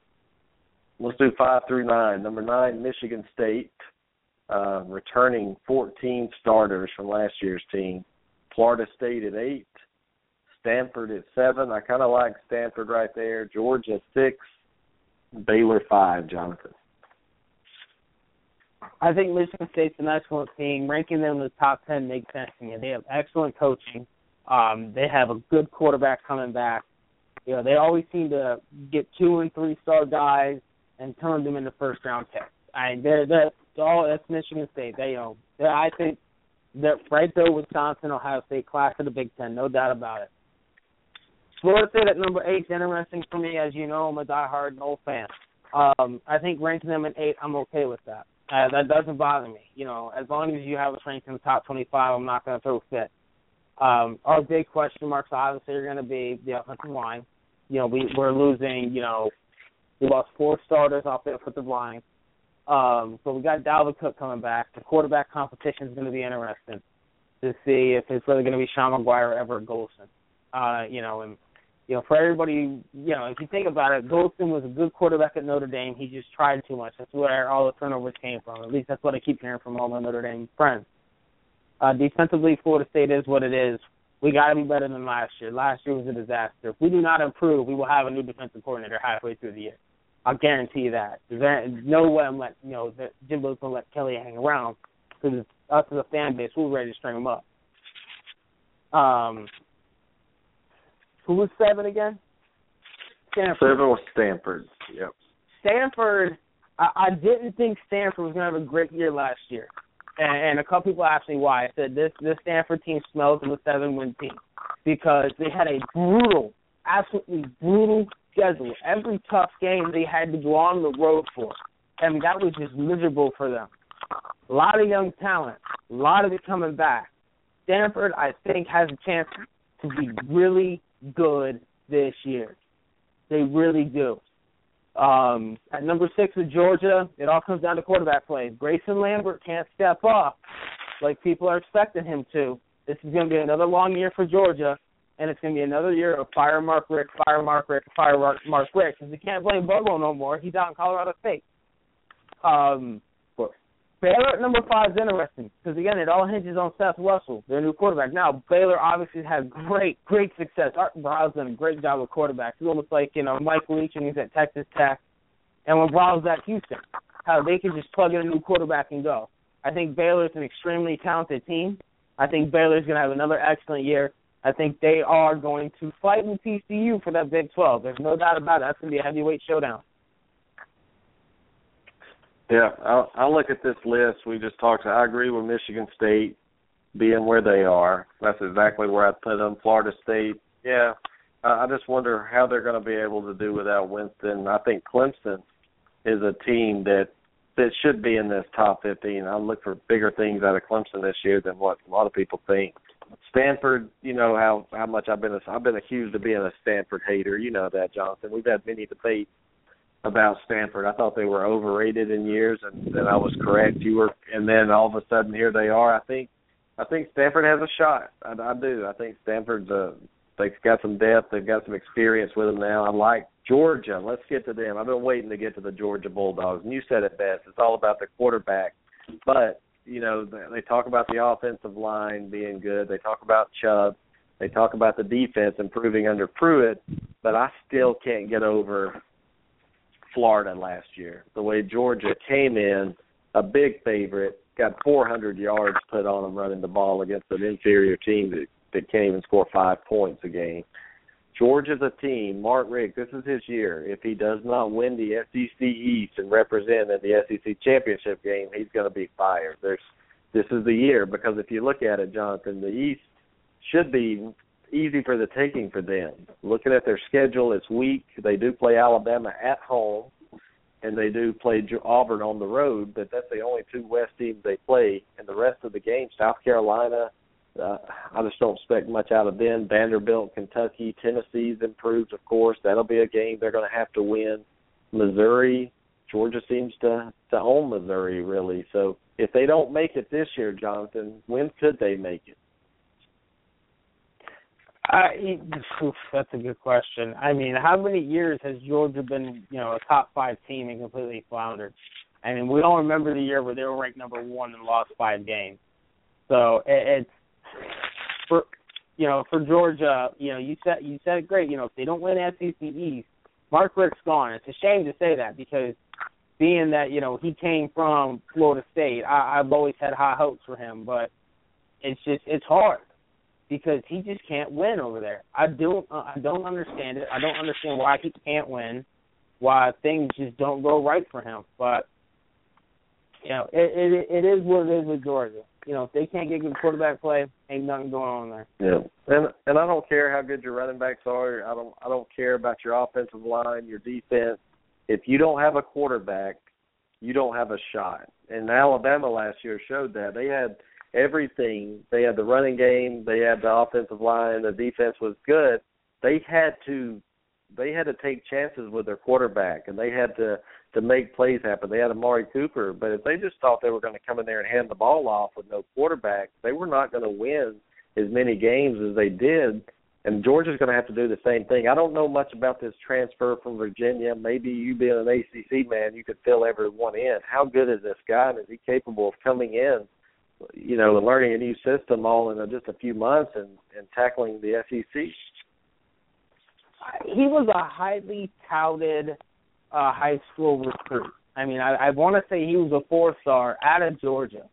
[SPEAKER 3] 5 through 9. Number 9, Michigan State, returning 14 starters from last year's team. Florida State at 8. Stanford at 7. I kind of like Stanford right there. Georgia 6. Baylor 5, Jonathan.
[SPEAKER 4] I think Michigan State's an excellent team. Ranking them in the top 10 makes sense to me. They have excellent coaching. They have a good quarterback coming back. They always seem to get 2- and 3-star guys and turn them into first-round picks. That's Michigan State. I think they're right there with Wisconsin, Ohio State, class of the Big Ten, no doubt about it. Florida State at number 8 is interesting for me. As you know, I'm a diehard Noles fan. I think ranking them at 8, I'm okay with that. That doesn't bother me. As long as you have us ranked in the top 25, I'm not going to throw a fit. Our big question marks obviously are going to be the offensive line. We're losing, we lost 4 starters off the offensive line. So we got Dalvin Cook coming back. The quarterback competition is going to be interesting to see if it's really going to be Sean McGuire or Everett Golson. For everybody, if you think about it, Golson was a good quarterback at Notre Dame. He just tried too much. That's where all the turnovers came from. At least that's what I keep hearing from all my Notre Dame friends. Defensively, Florida State is what it is. We got to be better than last year. Last year was a disaster. If we do not improve, we will have a new defensive coordinator halfway through the year. I'll guarantee you that. There's no way I'm that Jimbo's going to let Kelly hang around because us as a fan base, we're ready to string him up. Who was 7 again? Stanford.
[SPEAKER 3] 7 was Stanford. Yep.
[SPEAKER 4] Stanford, I didn't think Stanford was going to have a great year last year. And a couple people asked me why. I said this Stanford team smells of a 7-win team because they had a absolutely brutal schedule. Every tough game they had to go on the road for. I mean, that was just miserable for them. A lot of young talent, a lot of it coming back. Stanford, I think, has a chance to be really good this year. They really do. At number 6 with Georgia, it all comes down to quarterback play. Grayson Lambert can't step up like people are expecting him to. This is going to be another long year for Georgia, and it's going to be another year of fire Mark Richt, because you can't blame Bobo no more. He's out in Colorado State. Baylor at number 5 is interesting because, again, it all hinges on Seth Russell, their new quarterback. Now, Baylor obviously had great success. Art Briles done a great job with quarterbacks. It's almost like, Mike Leach when he's at Texas Tech and when Briles was at Houston, how they can just plug in a new quarterback and go. I think Baylor's an extremely talented team. I think Baylor's going to have another excellent year. I think they are going to fight with TCU for that Big 12. There's no doubt about it. That's going to be a heavyweight showdown.
[SPEAKER 3] Yeah, I look at this list we just talked about. I agree with Michigan State being where they are. That's exactly where I'd put them. Florida State, yeah. I just wonder how they're going to be able to do without Winston. I think Clemson is a team that should be in this top 15. I look for bigger things out of Clemson this year than what a lot of people think. Stanford, you know how much I've been accused of being a Stanford hater. You know that, Jonathan. We've had many debates about Stanford. I thought they were overrated in years, and then I was correct. And then all of a sudden here they are. I think Stanford has a shot. I do. I think Stanford's they've got some depth. They've got some experience with them now. I like Georgia. Let's get to them. I've been waiting to get to the Georgia Bulldogs, and you said it best. It's all about the quarterback. But, they talk about the offensive line being good. They talk about Chubb. They talk about the defense improving under Pruitt. But I still can't get over Florida last year. The way Georgia came in, a big favorite, got 400 yards put on them running the ball against an inferior team that can't even score 5 points a game. Georgia's a team. Mark Richt, this is his year. If he does not win the SEC East and represent in the SEC championship game, he's going to be fired. This is the year, because if you look at it, Jonathan, the East should be easy for the taking for them. Looking at their schedule, it's weak. They do play Alabama at home, and they do play Auburn on the road, but that's the only 2 West teams they play. And the rest of the games, South Carolina, I just don't expect much out of them. Vanderbilt, Kentucky, Tennessee's improved, of course. That'll be a game they're going to have to win. Missouri, Georgia seems to own Missouri, really. So if they don't make it this year, Jonathan, when could they make it?
[SPEAKER 4] That's a good question. I mean, how many years has Georgia been, a top 5 team and completely floundered? I mean, we all remember the year where they were ranked number 1 and lost 5 games. So it's for Georgia. You said it great. If they don't win SEC East, Mark Richt's gone. It's a shame to say that, because being that he came from Florida State, I've always had high hopes for him, but it's hard. Because he just can't win over there. I don't understand it. I don't understand why he can't win, why things just don't go right for him. But, it is what it is with Georgia. If they can't get good quarterback play, ain't nothing going on there.
[SPEAKER 3] Yeah, and I don't care how good your running backs are. I don't care about your offensive line, your defense. If you don't have a quarterback, you don't have a shot. And Alabama last year showed that. They had everything. They had the running game, they had the offensive line, the defense was good. They had to take chances with their quarterback, and they had to make plays happen. They had Amari Cooper, but if they just thought they were going to come in there and hand the ball off with no quarterback, they were not going to win as many games as they did. And Georgia's going to have to do the same thing. I don't know much about this transfer from Virginia. Maybe you being an ACC man, you could fill everyone in. How good is this guy, and is he capable of coming in, learning a new system all in just a few months and tackling the SEC?
[SPEAKER 4] He was a highly touted high school recruit. I mean, I want to say he was a 4-star out of Georgia.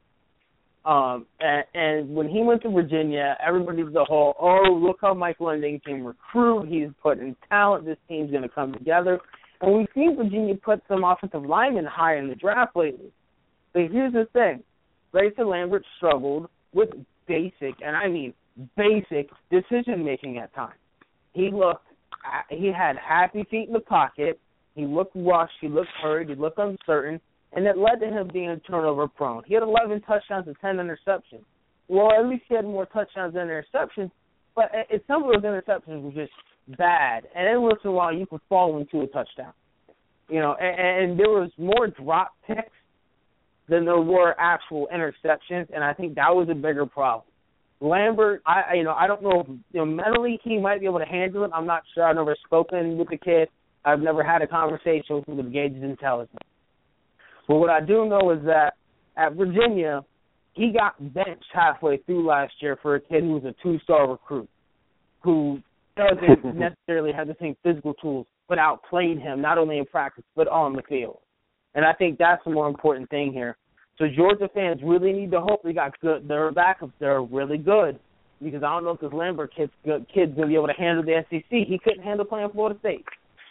[SPEAKER 4] And when he went to Virginia, everybody was the whole, look how Mike London can recruit. He's putting talent. This team's going to come together. And we've seen Virginia put some offensive linemen high in the draft lately. But here's the thing. Grayson Lambert struggled with basic decision-making at times. He had happy feet in the pocket. He looked rushed. He looked hurried. He looked uncertain. And it led to him being turnover prone. He had 11 touchdowns and 10 interceptions. Well, at least he had more touchdowns than interceptions, but some of those interceptions were just bad. And every once in a while, you could fall into a touchdown. And there was more drop picks than there were actual interceptions, and I think that was a bigger problem. Lambert, I don't know if mentally he might be able to handle it. I'm not sure. I've never spoken with the kid. I've never had a conversation with him to gauge his intelligence. But what I do know is that at Virginia, he got benched halfway through last year for a kid who was a 2-star recruit who doesn't necessarily have the same physical tools, but outplayed him not only in practice but on the field. And I think that's the more important thing here. So Georgia fans really need to hope they got good. Their backups, they're really good. Because I don't know if this Lambert kid's going to be able to handle the SEC. He couldn't handle playing Florida State.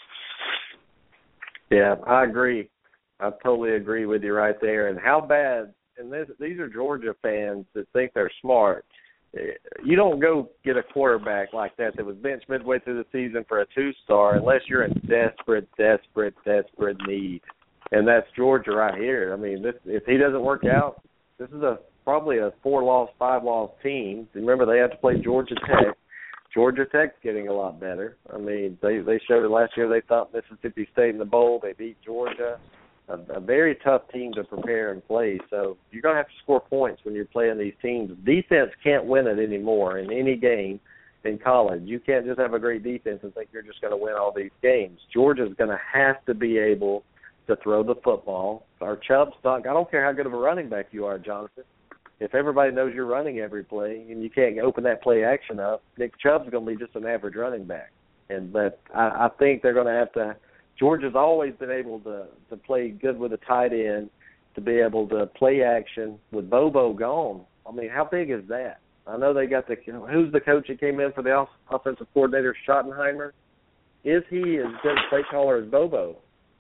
[SPEAKER 3] Yeah, I agree. I totally agree with you right there. And how bad, and these are Georgia fans that think they're smart. You don't go get a quarterback like that was benched midway through the season for a 2-star unless you're in desperate need. And that's Georgia right here. I mean, if he doesn't work out, this is probably a 4-loss, 5-loss team. Remember, they have to play Georgia Tech. Georgia Tech's getting a lot better. I mean, they showed it last year. They thumped Mississippi State in the bowl. They beat Georgia. A very tough team to prepare and play. So you're going to have to score points when you're playing these teams. Defense can't win it anymore in any game in college. You can't just have a great defense and think you're just going to win all these games. Georgia's going to have to be able to throw the football. Our Chubb's not. I don't care how good of a running back you are, Jonathan. If everybody knows you're running every play and you can't open that play action up, Nick Chubb's going to be just an average running back. But I think they're going to have to. Georgia's always been able to play good with a tight end, to be able to play action with Bobo gone. I mean, how big is that? I know they got who's the coach that came in for the offensive coordinator, Schottenheimer? Is he as good a play caller as Bobo?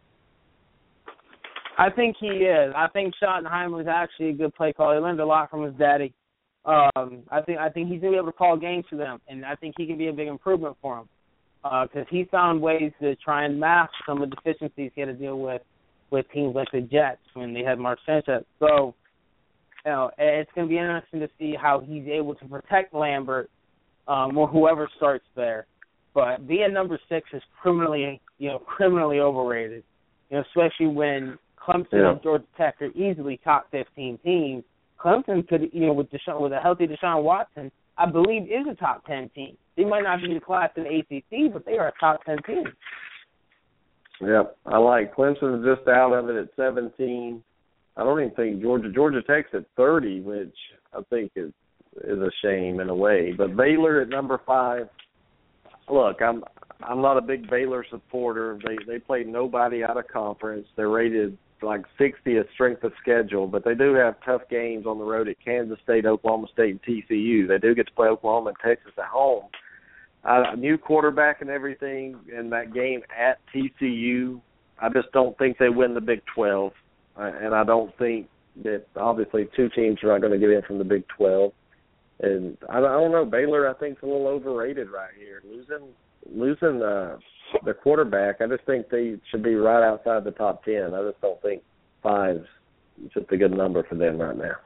[SPEAKER 4] I think he is. I think Schottenheimer is actually a good play caller. He learned a lot from his daddy. I think he's going to be able to call games for them, and I think he can be a big improvement for them. Because he found ways to try and mask some of the deficiencies he had to deal with teams like the Jets when they had Mark Sanchez. So, it's going to be interesting to see how he's able to protect Lambert or whoever starts there. But being number 6 is criminally overrated. Especially when Clemson and Georgia Tech are easily top 15 teams. Clemson could, with a healthy Deshaun Watson, I believe is a top 10 team. They might not be the class in the ACC, but they are a top 10 team.
[SPEAKER 3] Yeah, I like Clemson's just out of it at 17. I don't even think Georgia Tech's at 30, which I think is a shame in a way. But Baylor at number 5. Look, I'm not a big Baylor supporter. They played nobody out of conference. They're rated like 60th strength of schedule, but they do have tough games on the road at Kansas State, Oklahoma State, and TCU. They do get to play Oklahoma and Texas at home. A new quarterback and everything in that game at TCU. I just don't think they win the Big 12, and I don't think that obviously 2 teams are not going to get in from the Big 12. And I don't know, Baylor I think is a little overrated right here. Losing the quarterback, I just think they should be right outside the top 10. I just don't think 5 is just a good number for them right now.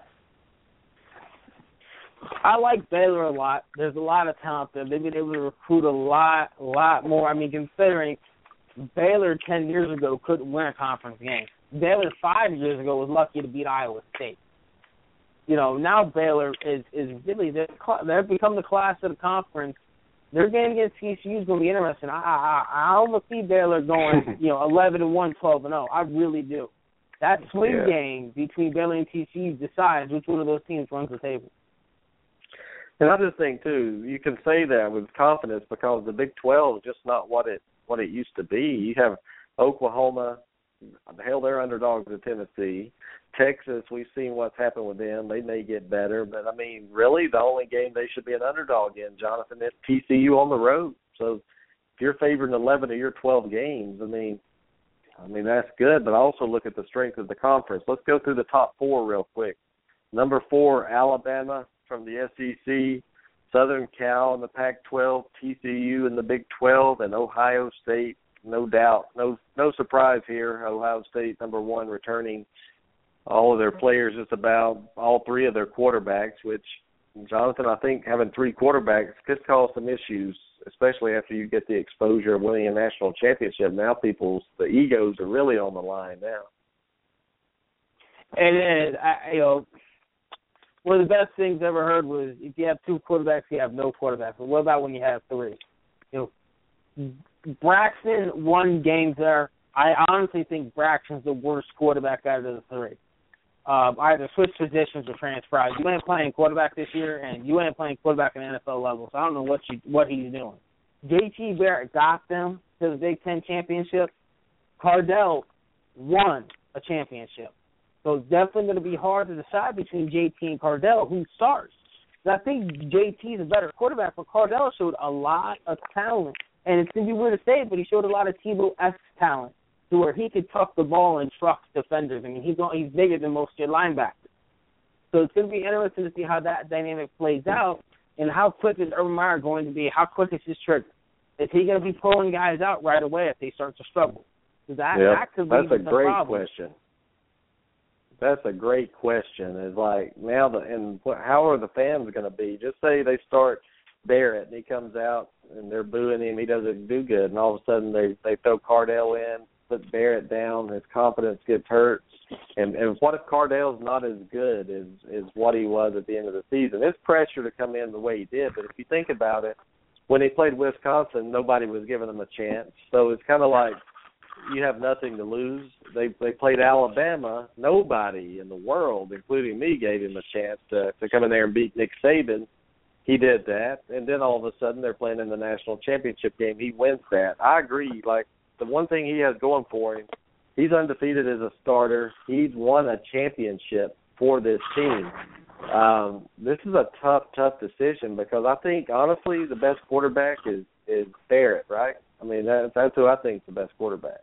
[SPEAKER 4] I like Baylor a lot. There's a lot of talent there. They've been able to recruit a lot more. I mean, considering Baylor 10 years ago couldn't win a conference game. Baylor 5 years ago was lucky to beat Iowa State. Now Baylor is really they've become the class of the conference. Their game against TCU is going to be interesting. I almost see Baylor going 11-1, 12-0. I really do. That swing game between Baylor and TCU decides which one of those teams runs the table.
[SPEAKER 3] And I just think too, you can say that with confidence because the Big 12 is just not what it used to be. You have Oklahoma, hell, they're underdogs to Tennessee. Texas, we've seen what's happened with them. They may get better, but I mean, really, the only game they should be an underdog in, Jonathan, is TCU on the road. So if you're favoring 11 of your 12 games, I mean that's good. But also look at the strength of the conference. Let's go through the top 4 real quick. Number 4, Alabama from the SEC, Southern Cal in the Pac-12, TCU in the Big 12, and Ohio State. No doubt, no surprise here. Ohio State number 1, returning all of their players, just about all 3 of their quarterbacks, which, Jonathan, I think having 3 quarterbacks could cause some issues, especially after you get the exposure of winning a national championship. Now the egos are really on the line now.
[SPEAKER 4] And one of the best things I ever heard was if you have 2 quarterbacks, you have no quarterbacks. But what about when you have 3? Braxton won games there. I honestly think Braxton's the worst quarterback out of the three. Either switch positions or transfer out. You ain't playing quarterback this year, and you ain't playing quarterback at NFL level, so I don't know what he's doing. J.T. Barrett got them to the Big Ten championship. Cardell won a championship. So it's definitely going to be hard to decide between J.T. and Cardell who starts. I think J.T. is a better quarterback, but Cardell showed a lot of talent. And it's going to be weird to say it, but he showed a lot of Tebow-esque talent to where he could tuck the ball and truck defenders. I mean, he's bigger than most of your linebackers. So it's going to be interesting to see how that dynamic plays out and how quick is Urban Meyer going to be, how quick is his trigger. Is he going to be pulling guys out right away if they start to struggle? That could be
[SPEAKER 3] that's a great
[SPEAKER 4] problem.
[SPEAKER 3] question. That's a great question. It's like now, how are the fans going to be? Just say they start Barrett and he comes out and they're booing him. He doesn't do good, and all of a sudden they throw Cardell in, put Barrett down. His confidence gets hurt. And what if Cardell's not as good as what he was at the end of the season? It's pressure to come in the way he did, but if you think about it, when he played Wisconsin, nobody was giving him a chance. So it's kind of like you have nothing to lose. They played Alabama. Nobody in the world, including me, gave him a chance to come in there and beat Nick Saban. He did that, and then all of a sudden they're playing in the national championship game. He wins that. I agree. Like, the one thing he has going for him, he's undefeated as a starter. He's won a championship for this team. This is a tough decision because I think, honestly, the best quarterback is Barrett, right? I mean, that's who I think is the best quarterback.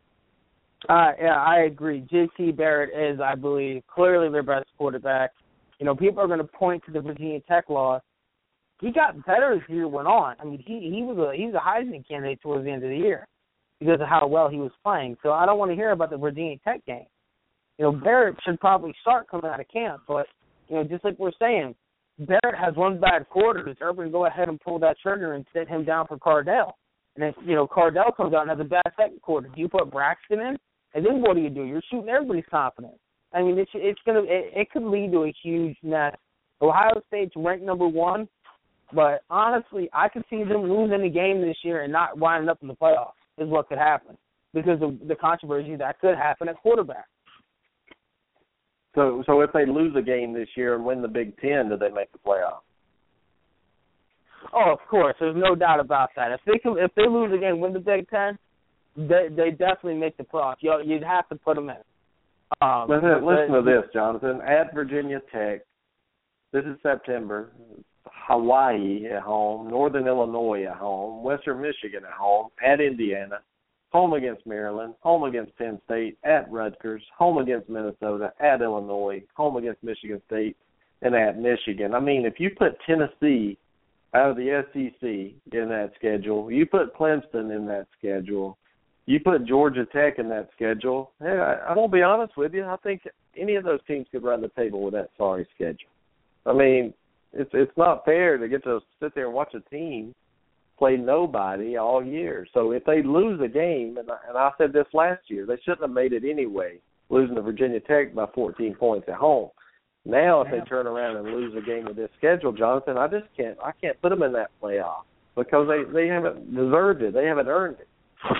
[SPEAKER 4] Yeah, I agree. J.T. Barrett is, I believe, clearly their best quarterback. You know, people are going to point to the Virginia Tech loss. He got better as the year went on. I mean, he was a Heisman candidate towards the end of the year because of how well he was playing. So I don't want to hear about the Virginia Tech game. You know, Barrett should probably start coming out of camp, but, you know, just like we're saying, Barrett has one bad quarter. Is Urban go ahead and pull that trigger and sit him down for Cardell? And if, you know, Cardell comes out and has a bad second quarter, do you put Braxton in? And then what do? You're shooting everybody's confidence. I mean, it could lead to a huge mess. Ohio State's ranked number 1, but honestly, I could see them losing the game this year and not winding up in the playoffs is what could happen because of the controversy that could happen at quarterback.
[SPEAKER 3] So if they lose a game this year and win the Big Ten, do they make the playoffs?
[SPEAKER 4] Oh, of course. There's no doubt about that. If they lose a game and win the Big Ten, they definitely make the playoffs. You'd have to put them in.
[SPEAKER 3] Listen to this, Jonathan. At Virginia Tech, this is September, Hawaii at home, Northern Illinois at home, Western Michigan at home, at Indiana, home against Maryland, home against Penn State, at Rutgers, home against Minnesota, at Illinois, home against Michigan State, and at Michigan. I mean, if you put Tennessee out of the SEC in that schedule, you put Clemson in that schedule, you put Georgia Tech in that schedule, hey, I won't be honest with you, I think any of those teams could run the table with that sorry schedule. I mean, it's not fair to get to sit there and watch a team play nobody all year. So if they lose a game, and I said this last year, they shouldn't have made it anyway, losing to Virginia Tech by 14 points at home. Now if they turn around and lose a game with this schedule, Jonathan, I can't put them in that playoff because they haven't deserved it. They haven't earned it.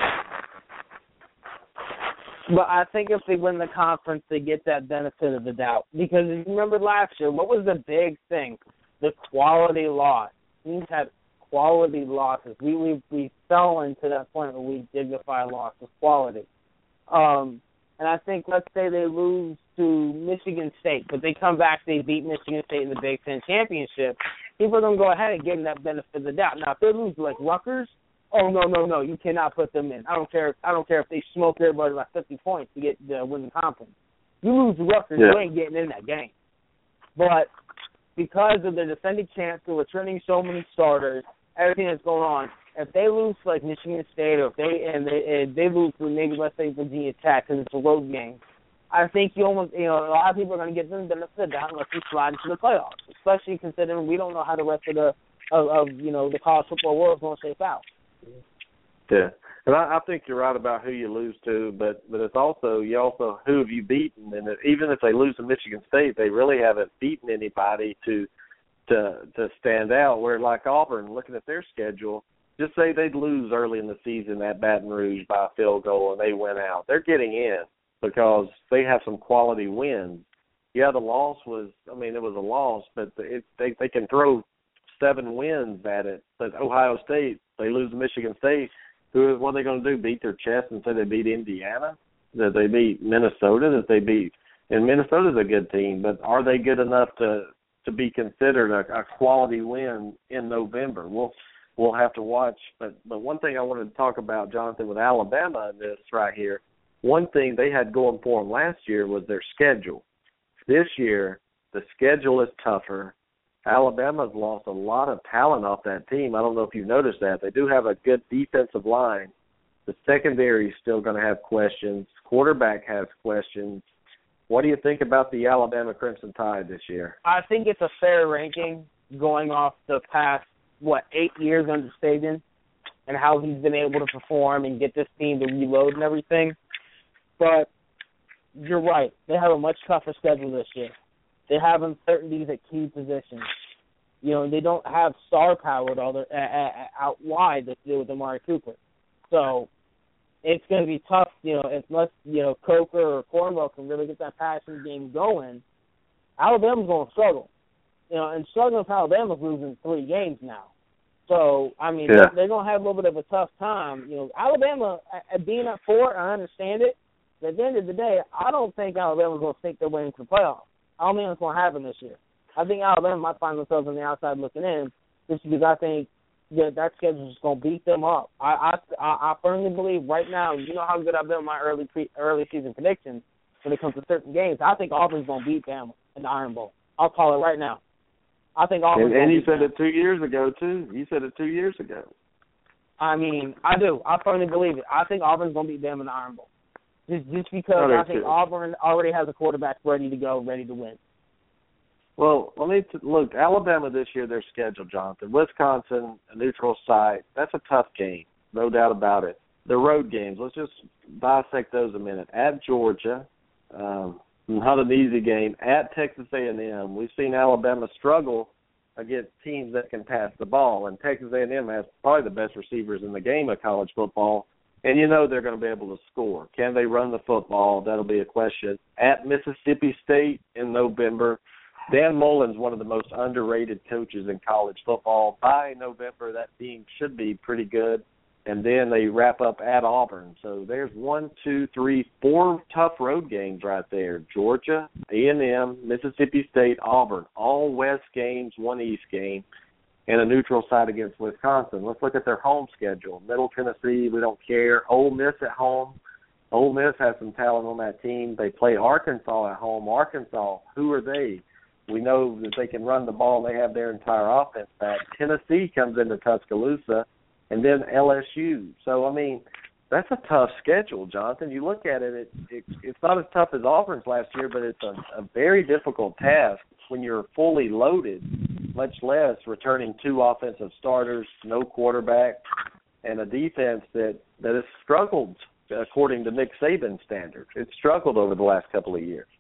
[SPEAKER 4] But I think if they win the conference, they get that benefit of the doubt. Because if you remember last year, what was the big thing? The quality loss. Teams had quality losses. We fell into that point where we dignify loss with quality. And I think, let's say they lose to Michigan State, but they come back, they beat Michigan State in the Big Ten championship. People are going to go ahead and give them that benefit of the doubt. Now, if they lose to, like, Rutgers, oh, no, you cannot put them in. I don't care if they smoke everybody by 50 points to get win the conference. You lose to Rutgers, you ain't getting in that game. But because of the defending champs, they're returning so many starters, everything that's going on, if they lose to, like, Michigan State, or if they lose to maybe, let's say, Virginia Tech because it's a road game, I think a lot of people are going to get them benefit down unless you slide into the playoffs, especially considering we don't know how the rest of the college football world is going to shape out.
[SPEAKER 3] Yeah, and I think you're right about who you lose to, but it's also who have you beaten, and even if they lose to Michigan State, they really haven't beaten anybody to stand out. Where like Auburn, looking at their schedule, just say they'd lose early in the season at Baton Rouge by a field goal and they went out. They're getting in because they have some quality wins. Yeah, the loss was, it was a loss, but they can throw 7 wins at it. But Ohio State, they lose to Michigan State. What are they going to do, beat their chest and say they beat Indiana? That they beat Minnesota? That they beat? And Minnesota's a good team, but are they good enough to be considered a quality win in November? We'll have to watch. But one thing I wanted to talk about, Jonathan, with Alabama in this right here, one thing they had going for them last year was their schedule. This year, the schedule is tougher. Alabama's lost a lot of talent off that team. I don't know if you've noticed that. They do have a good defensive line. The secondary is still going to have questions. Quarterback has questions. What do you think about the Alabama Crimson Tide this year?
[SPEAKER 4] I think it's a fair ranking going off the past, 8 years under Saban and how he's been able to perform and get this team to reload and everything. But you're right. They have a much tougher schedule this year. They have uncertainties at key positions. They don't have star power out wide to deal with Amari Cooper. So it's going to be tough, unless, Coker or Cornwell can really get that passing game going. Alabama's going to struggle. And struggling with Alabama's losing 3 games now. So, they're going to have a little bit of a tough time. Alabama, being at 4, I understand it. But at the end of the day, I don't think Alabama's going to sneak their way into the playoffs. I don't think it's going to happen this year. I think Alabama might find themselves on the outside looking in just because I think that schedule is going to beat them up. I firmly believe right now, you know how good I've been in my early season predictions when it comes to certain games. I think Auburn's going to beat Bama in the Iron Bowl. I'll call it right now. I think Auburn's
[SPEAKER 3] and you said
[SPEAKER 4] Bama.
[SPEAKER 3] it 2 years ago, too. You said it 2 years ago.
[SPEAKER 4] I do. I firmly believe it. I think Auburn's going to beat them in the Iron Bowl. Just because I think Auburn already has a quarterback ready to go, ready to win.
[SPEAKER 3] Well, look, Alabama this year, their schedule, Jonathan. Wisconsin, a neutral site, that's a tough game, no doubt about it. The road games, let's just dissect those a minute. At Georgia, not an easy game. At Texas A&M, we've seen Alabama struggle against teams that can pass the ball, and Texas A&M has probably the best receivers in the game of college football. And they're going to be able to score. Can they run the football? That'll be a question. At Mississippi State in November, Dan Mullen's one of the most underrated coaches in college football. By November, that team should be pretty good. And then they wrap up at Auburn. So there's 4 tough road games right there. Georgia, A&M, Mississippi State, Auburn. All West games, 1 East game. And a neutral site against Wisconsin. Let's look at their home schedule. Middle Tennessee, we don't care. Ole Miss at home. Ole Miss has some talent on that team. They play Arkansas at home. Arkansas, who are they? We know that they can run the ball. They have their entire offense back. Tennessee comes into Tuscaloosa, and then LSU. So, that's a tough schedule, Jonathan. You look at it, it's not as tough as Auburn's last year, but it's a very difficult task when you're fully loaded, much less returning 2 offensive starters, no quarterback, and a defense that has struggled according to Nick Saban's standards. It's struggled over the last couple of years.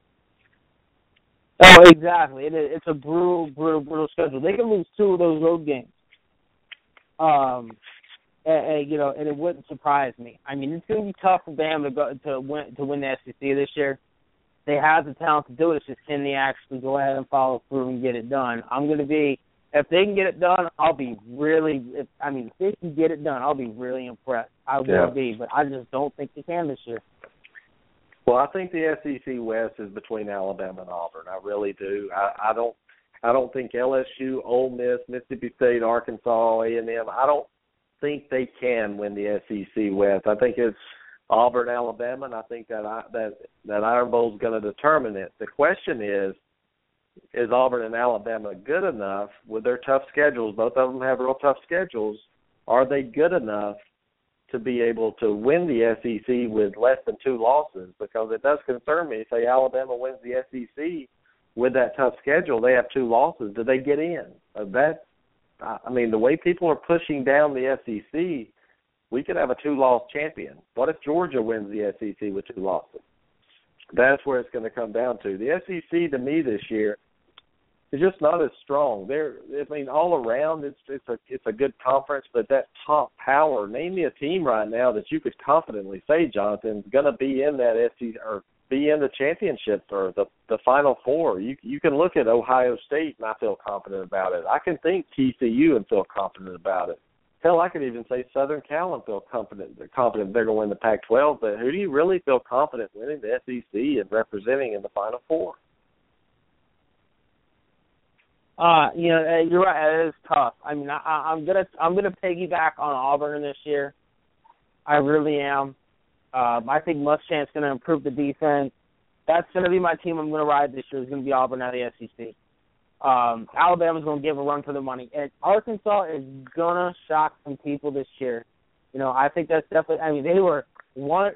[SPEAKER 4] Oh, exactly. It's a brutal schedule. They can lose 2 of those road games. And it wouldn't surprise me. It's going to be tough for Bama to win the SEC this year. They have the talent to do it. It's just can they actually go ahead and follow through and get it done? If they can get it done, I'll be really. If they can get it done, I'll be really impressed. I will be, but I just don't think they can this year.
[SPEAKER 3] Well, I think the SEC West is between Alabama and Auburn. I really do. I don't think LSU, Ole Miss, Mississippi State, Arkansas, A&M. I don't think they can win the SEC West. I think it's Auburn, Alabama, and I think that Iron Bowl is going to determine it. The question is Auburn and Alabama good enough with their tough schedules? Both of them have real tough schedules. Are they good enough to be able to win the SEC with less than 2 losses? Because it does concern me. Say Alabama wins the SEC with that tough schedule, they have 2 losses. Do they get in? The way people are pushing down the SEC, we could have a 2-loss champion. What if Georgia wins the SEC with 2 losses? That's where it's going to come down to. The SEC, to me, this year, is just not as strong. All around, it's a good conference, but that top power. Name me a team right now that you could confidently say, Jonathan, is going to be in that SEC or be in the championship or the Final Four. You can look at Ohio State and I feel confident about it. I can think TCU and feel confident about it. Hell, I could even say Southern Cal and feel confident they're going to win the Pac-12. But who do you really feel confident winning the SEC and representing in the Final Four?
[SPEAKER 4] You're right. It is tough. I mean, I'm gonna piggyback on Auburn this year. I really am. I think Muschamp's gonna improve the defense. That's gonna be my team. I'm gonna ride this year. It's gonna be Auburn out of the SEC. Alabama's gonna give a run for the money, and Arkansas is gonna shock some people this year. I think that's definitely. I mean, they were one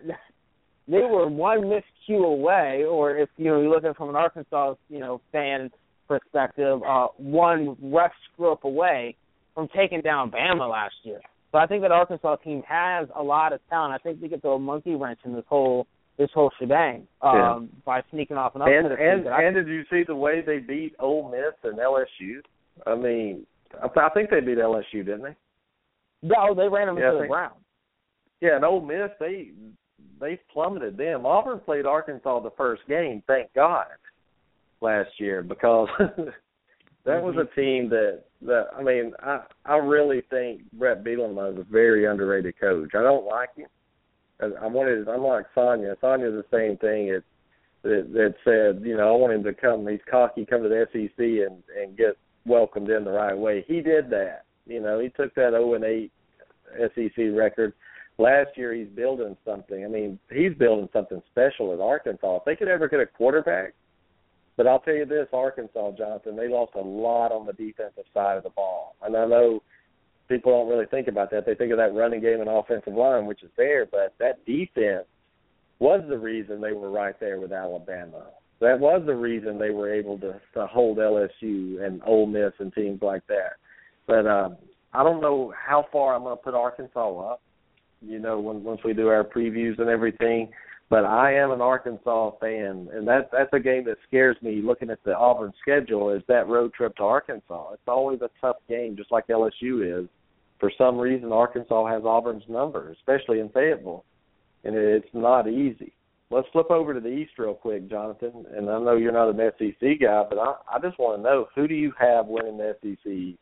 [SPEAKER 4] miscue away, or if you look at it from an Arkansas fan perspective, one ref screw-up away from taking down Bama last year. So I think that Arkansas team has a lot of talent. I think they could throw a monkey wrench in this whole shebang by sneaking off an upset.
[SPEAKER 3] And did you see the way they beat Ole Miss and LSU? I mean, I think they beat LSU, didn't they?
[SPEAKER 4] No, they ran them into the ground.
[SPEAKER 3] Yeah, and Ole Miss, they plummeted them. Auburn played Arkansas the first game, thank God, last year, because that was a team that I mean, I really think Brett Bielema is a very underrated coach. I don't like him. I'm like Sonia. Sonia's the same thing that said, I want him to come. He's cocky, come to the SEC and get welcomed in the right way. He did that. He took that 0-8 SEC record. Last year he's building something. I mean, he's building something special at Arkansas. If they could ever get a quarterback, but I'll tell you this, Arkansas, Jonathan, they lost a lot on the defensive side of the ball. And I know people don't really think about that. They think of that running game and offensive line, which is there, but that defense was the reason they were right there with Alabama. That was the reason they were able to hold LSU and Ole Miss and teams like that. But I don't know how far I'm going to put Arkansas up, once we do our previews and everything. But I am an Arkansas fan, and that's a game that scares me looking at the Auburn schedule is that road trip to Arkansas. It's always a tough game, just like LSU is. For some reason, Arkansas has Auburn's number, especially in Fayetteville, and it's not easy. Let's flip over to the East real quick, Jonathan, and I know you're not an SEC guy, but I just want to know, who do you have winning the SEC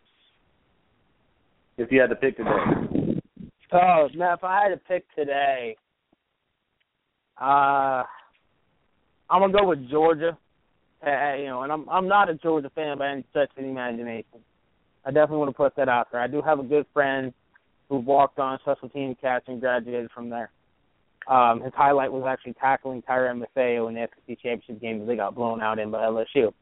[SPEAKER 3] if you had to pick today?
[SPEAKER 4] Oh, man, if I had to pick today, I'm gonna go with Georgia, and I'm not a Georgia fan by any stretch of the imagination. I definitely want to put that out there. I do have a good friend who walked on special team catch and graduated from there. His highlight was actually tackling Tyrann Mathieu in the SEC championship game that they got blown out in by LSU.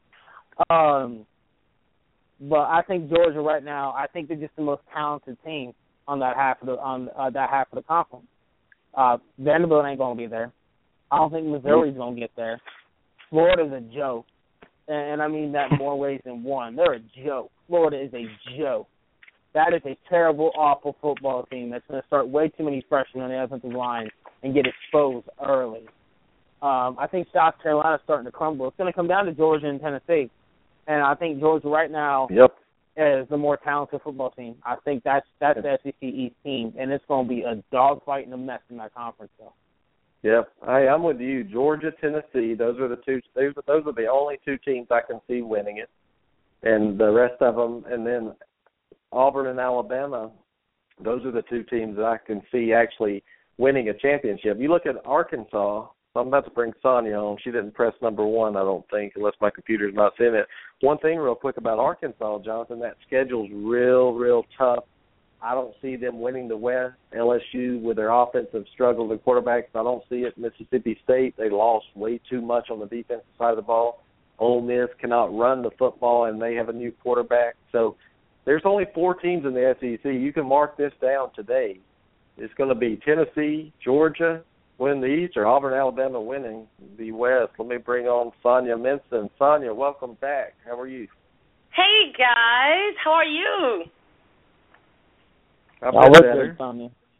[SPEAKER 4] But I think Georgia right now, I think they're just the most talented team on that half of the conference. Vanderbilt ain't gonna be there. I don't think Missouri's going to get there. Florida's a joke, and I mean that in more ways than one. They're a joke. Florida is a joke. That is a terrible, awful football team that's going to start way too many freshmen on the offensive line and get exposed early. I think South Carolina's starting to crumble. It's going to come down to Georgia and Tennessee, and I think Georgia right now is the more talented football team. I think that's the SEC East team, and it's going to be a dogfight and a mess in that conference, though.
[SPEAKER 3] Yep, I'm with you. Georgia, Tennessee, those are the only two teams I can see winning it, and the rest of them, and then Auburn and Alabama, those are the two teams that I can see actually winning a championship. You look at Arkansas. I'm about to bring Sonia on. She didn't press number 1, I don't think, unless my computer's not seeing it. One thing real quick about Arkansas, Jonathan, that schedule's real tough. I don't see them winning the West. LSU, with their offensive struggles and quarterbacks, I don't see it. Mississippi State, they lost way too much on the defensive side of the ball. Ole Miss cannot run the football, and they have a new quarterback. So there's only 4 teams in the SEC. You can mark this down today. It's going to be Tennessee, Georgia winning the East, or Auburn, Alabama winning the West. Let me bring on Sonia Minson. Sonia, welcome back. How are you?
[SPEAKER 5] Hey, guys. How are you?
[SPEAKER 3] I'm better.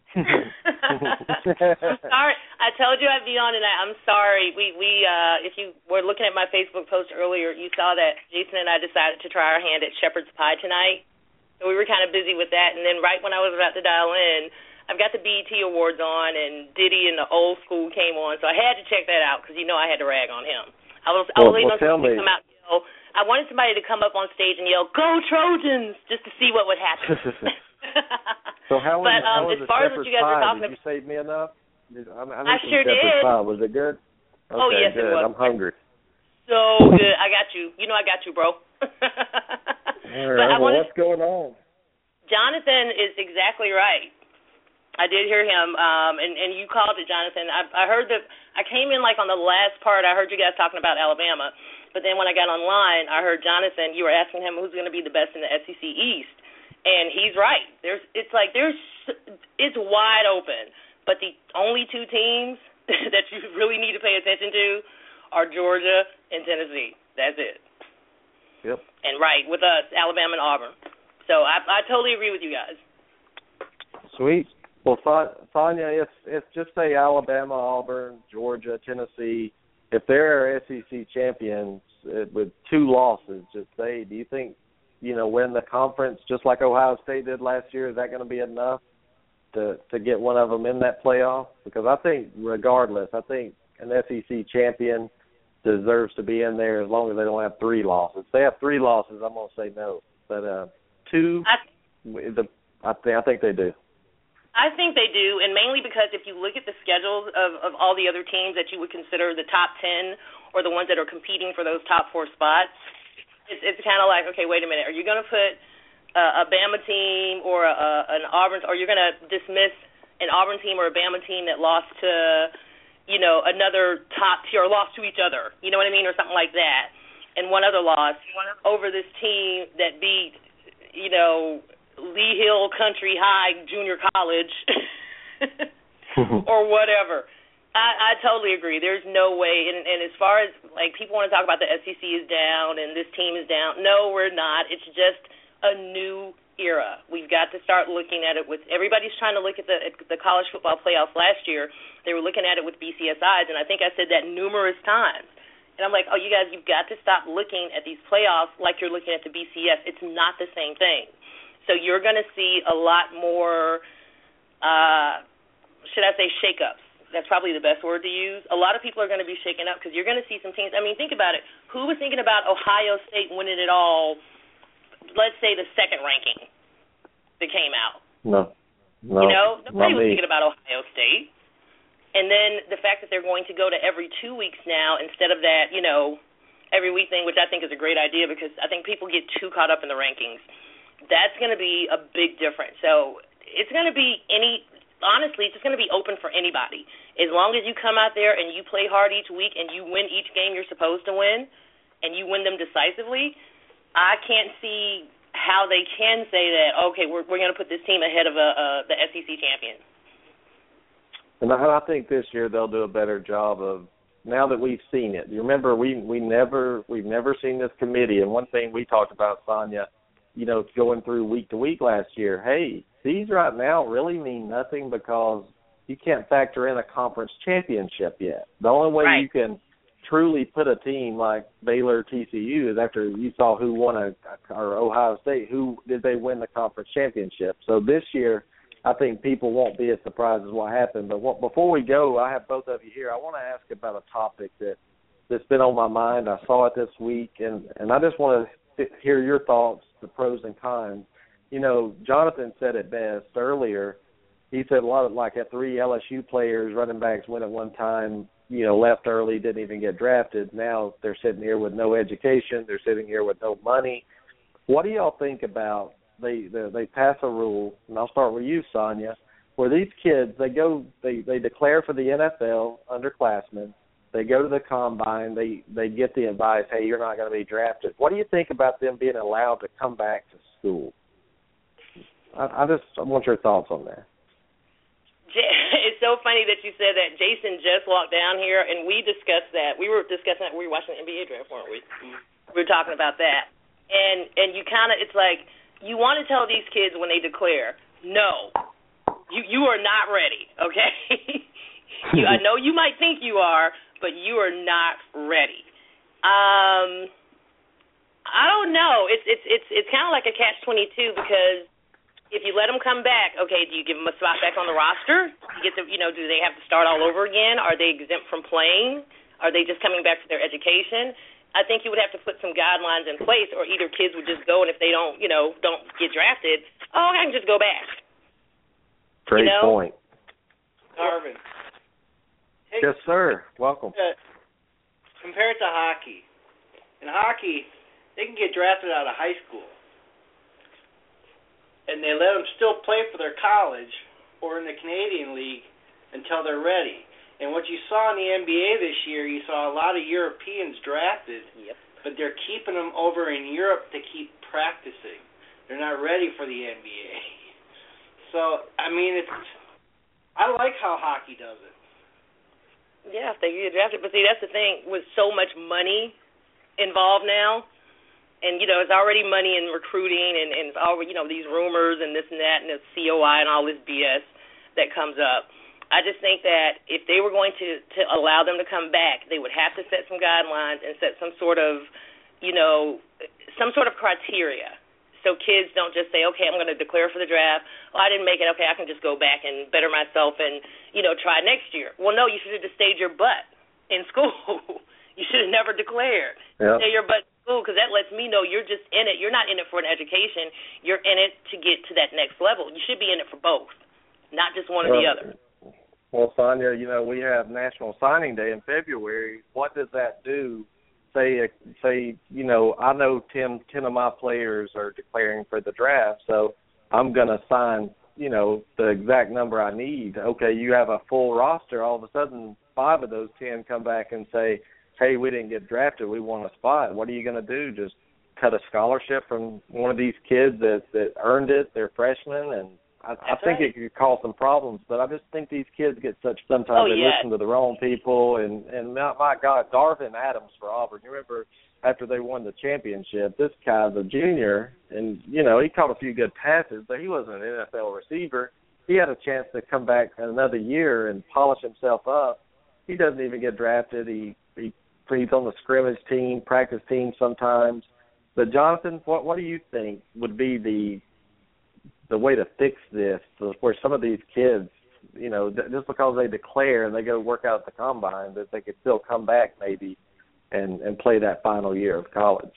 [SPEAKER 5] I'm sorry. I told you I'd be on tonight. I'm sorry. We if you were looking at my Facebook post earlier, you saw that Jason and I decided to try our hand at shepherd's pie tonight. So we were kind of busy with that, and then right when I was about to dial in, I've got the BET Awards on, and Diddy and the Old School came on, so I had to check that out because I had to rag on him. I was waiting on somebody to come out and yell. I wanted somebody to come up on stage and yell, "Go Trojans!" just to see what would happen.
[SPEAKER 3] So how was,
[SPEAKER 5] as far as what you guys were talking
[SPEAKER 3] about, did you save me enough?
[SPEAKER 5] I sure did.
[SPEAKER 3] Pie. Was it good? Okay,
[SPEAKER 5] yes,
[SPEAKER 3] good.
[SPEAKER 5] It was.
[SPEAKER 3] I'm hungry.
[SPEAKER 5] So good. I got you. I got you, bro.
[SPEAKER 3] All right. What's going on?
[SPEAKER 5] Jonathan is exactly right. I did hear him, and you called it, Jonathan. I heard that. I came in on the last part. I heard you guys talking about Alabama, but then when I got online, I heard Jonathan. You were asking him who's going to be the best in the SEC East. And he's right. It's wide open. But the only two teams that you really need to pay attention to are Georgia and Tennessee. That's it.
[SPEAKER 3] Yep.
[SPEAKER 5] And right, with us, Alabama and Auburn. So I totally agree with you guys.
[SPEAKER 3] Sweet. Well, Sonia, if just say Alabama, Auburn, Georgia, Tennessee, if they're SEC champions with 2 losses, just say, do you think, win the conference just like Ohio State did last year? Is that going to be enough to get one of them in that playoff? Because I think regardless, I think an SEC champion deserves to be in there as long as they don't have 3 losses. If they have 3 losses, I'm going to say no. But 2, I think they do.
[SPEAKER 5] I think they do, and mainly because if you look at the schedules of all the other teams that you would consider the top 10 or the ones that are competing for those top 4 spots, it's kind of like, okay, wait a minute. Are you going to put a Bama team or an Auburn, or you're going to dismiss an Auburn team or a Bama team that lost to, another top tier or lost to each other, you know what I mean, or something like that, and one other loss over this team that beat, Lee Hill Country High Junior College or whatever. I totally agree. There's no way. And as far as, people want to talk about the SEC is down and this team is down. No, we're not. It's just a new era. We've got to start looking at it with – everybody's trying to look at the college football playoffs last year. They were looking at it with BCS eyes, and I think I said that numerous times. And I'm like, you guys, you've got to stop looking at these playoffs like you're looking at the BCS. It's not the same thing. So you're going to see a lot more, should I say, shake-ups. That's probably the best word to use. A lot of people are going to be shaken up because you're going to see some teams. I mean, think about it. Who was thinking about Ohio State winning it all, let's say the second ranking that came out?
[SPEAKER 3] No.
[SPEAKER 5] Nobody was thinking about Ohio State. And then the fact that they're going to go to every 2 weeks now instead of that, every week thing, which I think is a great idea because I think people get too caught up in the rankings. That's going to be a big difference. So it's going to be honestly, it's just going to be open for anybody. As long as you come out there and you play hard each week and you win each game you're supposed to win and you win them decisively, I can't see how they can say that, okay, we're going to put this team ahead of the SEC champion.
[SPEAKER 3] And I think this year they'll do a better job of, now that we've seen it. You remember, we've never seen this committee, and one thing we talked about, Sonia, going through week to week last year, hey, these right now really mean nothing because you can't factor in a conference championship yet. The only way you can truly put a team like Baylor, TCU is after you saw who won or Ohio State, who did they win the conference championship. So this year, I think people won't be as surprised as what happened. But before we go, I have both of you here. I want to ask about a topic that's been on my mind. I saw it this week, and I just want to hear your thoughts, the pros and cons. Jonathan said it best earlier. He said a lot of, at 3 LSU players, running backs went at one time, left early, didn't even get drafted. Now they're sitting here with no education. They're sitting here with no money. What do y'all think about they pass a rule, and I'll start with you, Sonia, where these kids, they declare for the NFL underclassmen. They go to the combine. They get the advice, hey, you're not going to be drafted. What do you think about them being allowed to come back to school? I want your thoughts on that.
[SPEAKER 5] It's so funny that you said that. Jason just walked down here, and we discussed that. We were discussing that. We were watching the NBA draft, weren't we? We were talking about that. And you kind of, it's like, you want to tell these kids when they declare, no, You are not ready, okay? I know you might think you are, but you are not ready. I don't know. It's kind of like a catch-22 because if you let them come back, okay, do you give them a spot back on the roster? You get to, do they have to start all over again? Are they exempt from playing? Are they just coming back for their education? I think you would have to put some guidelines in place, or either kids would just go, and if they don't get drafted, I can just go back.
[SPEAKER 3] Great point.
[SPEAKER 6] Marvin.
[SPEAKER 3] Yes, sir. Welcome.
[SPEAKER 6] Compare it to hockey. In hockey, they can get drafted out of high school, and they let them still play for their college or in the Canadian League until they're ready. And what you saw in the NBA this year, you saw a lot of Europeans drafted, but they're keeping them over in Europe to keep practicing. They're not ready for the NBA. So, I like how hockey does it.
[SPEAKER 5] Yeah, if they get drafted. But see, that's the thing, with so much money involved now, and, it's already money in recruiting and it's already, these rumors and this and that and the COI and all this BS that comes up. I just think that if they were going to allow them to come back, they would have to set some guidelines and set some sort of, criteria. So kids don't just say, okay, I'm going to declare for the draft. I didn't make it. Okay, I can just go back and better myself and, try next year. Well, no, you should have just stayed your butt in school. You should have never declared.
[SPEAKER 3] Yep.
[SPEAKER 5] Stay your butt in school, because that lets me know you're just in it. You're not in it for an education. You're in it to get to that next level. You should be in it for both, not just one or the other.
[SPEAKER 3] Well, Sonia, we have National Signing Day in February. What does that do? Say, I know 10 of my players are declaring for the draft, so I'm going to sign, the exact number I need. Okay, you have a full roster. All of a sudden, 5 of those 10 come back and say, hey, we didn't get drafted. We want a spot. What are you going to do? Just cut a scholarship from one of these kids that earned it? They're freshmen, and I think it could cause some problems, but I just think these kids get sometimes they listen to the wrong people, and my God, Darvin Adams for Auburn. You remember after they won the championship, this guy's a junior, and, he caught a few good passes, but he wasn't an NFL receiver. He had a chance to come back another year and polish himself up. He doesn't even get drafted. He's on the scrimmage team, practice team sometimes. But, Jonathan, what do you think would be the way to fix this, where some of these kids, just because they declare and they go work out at the combine, that they could still come back maybe and play that final year of college?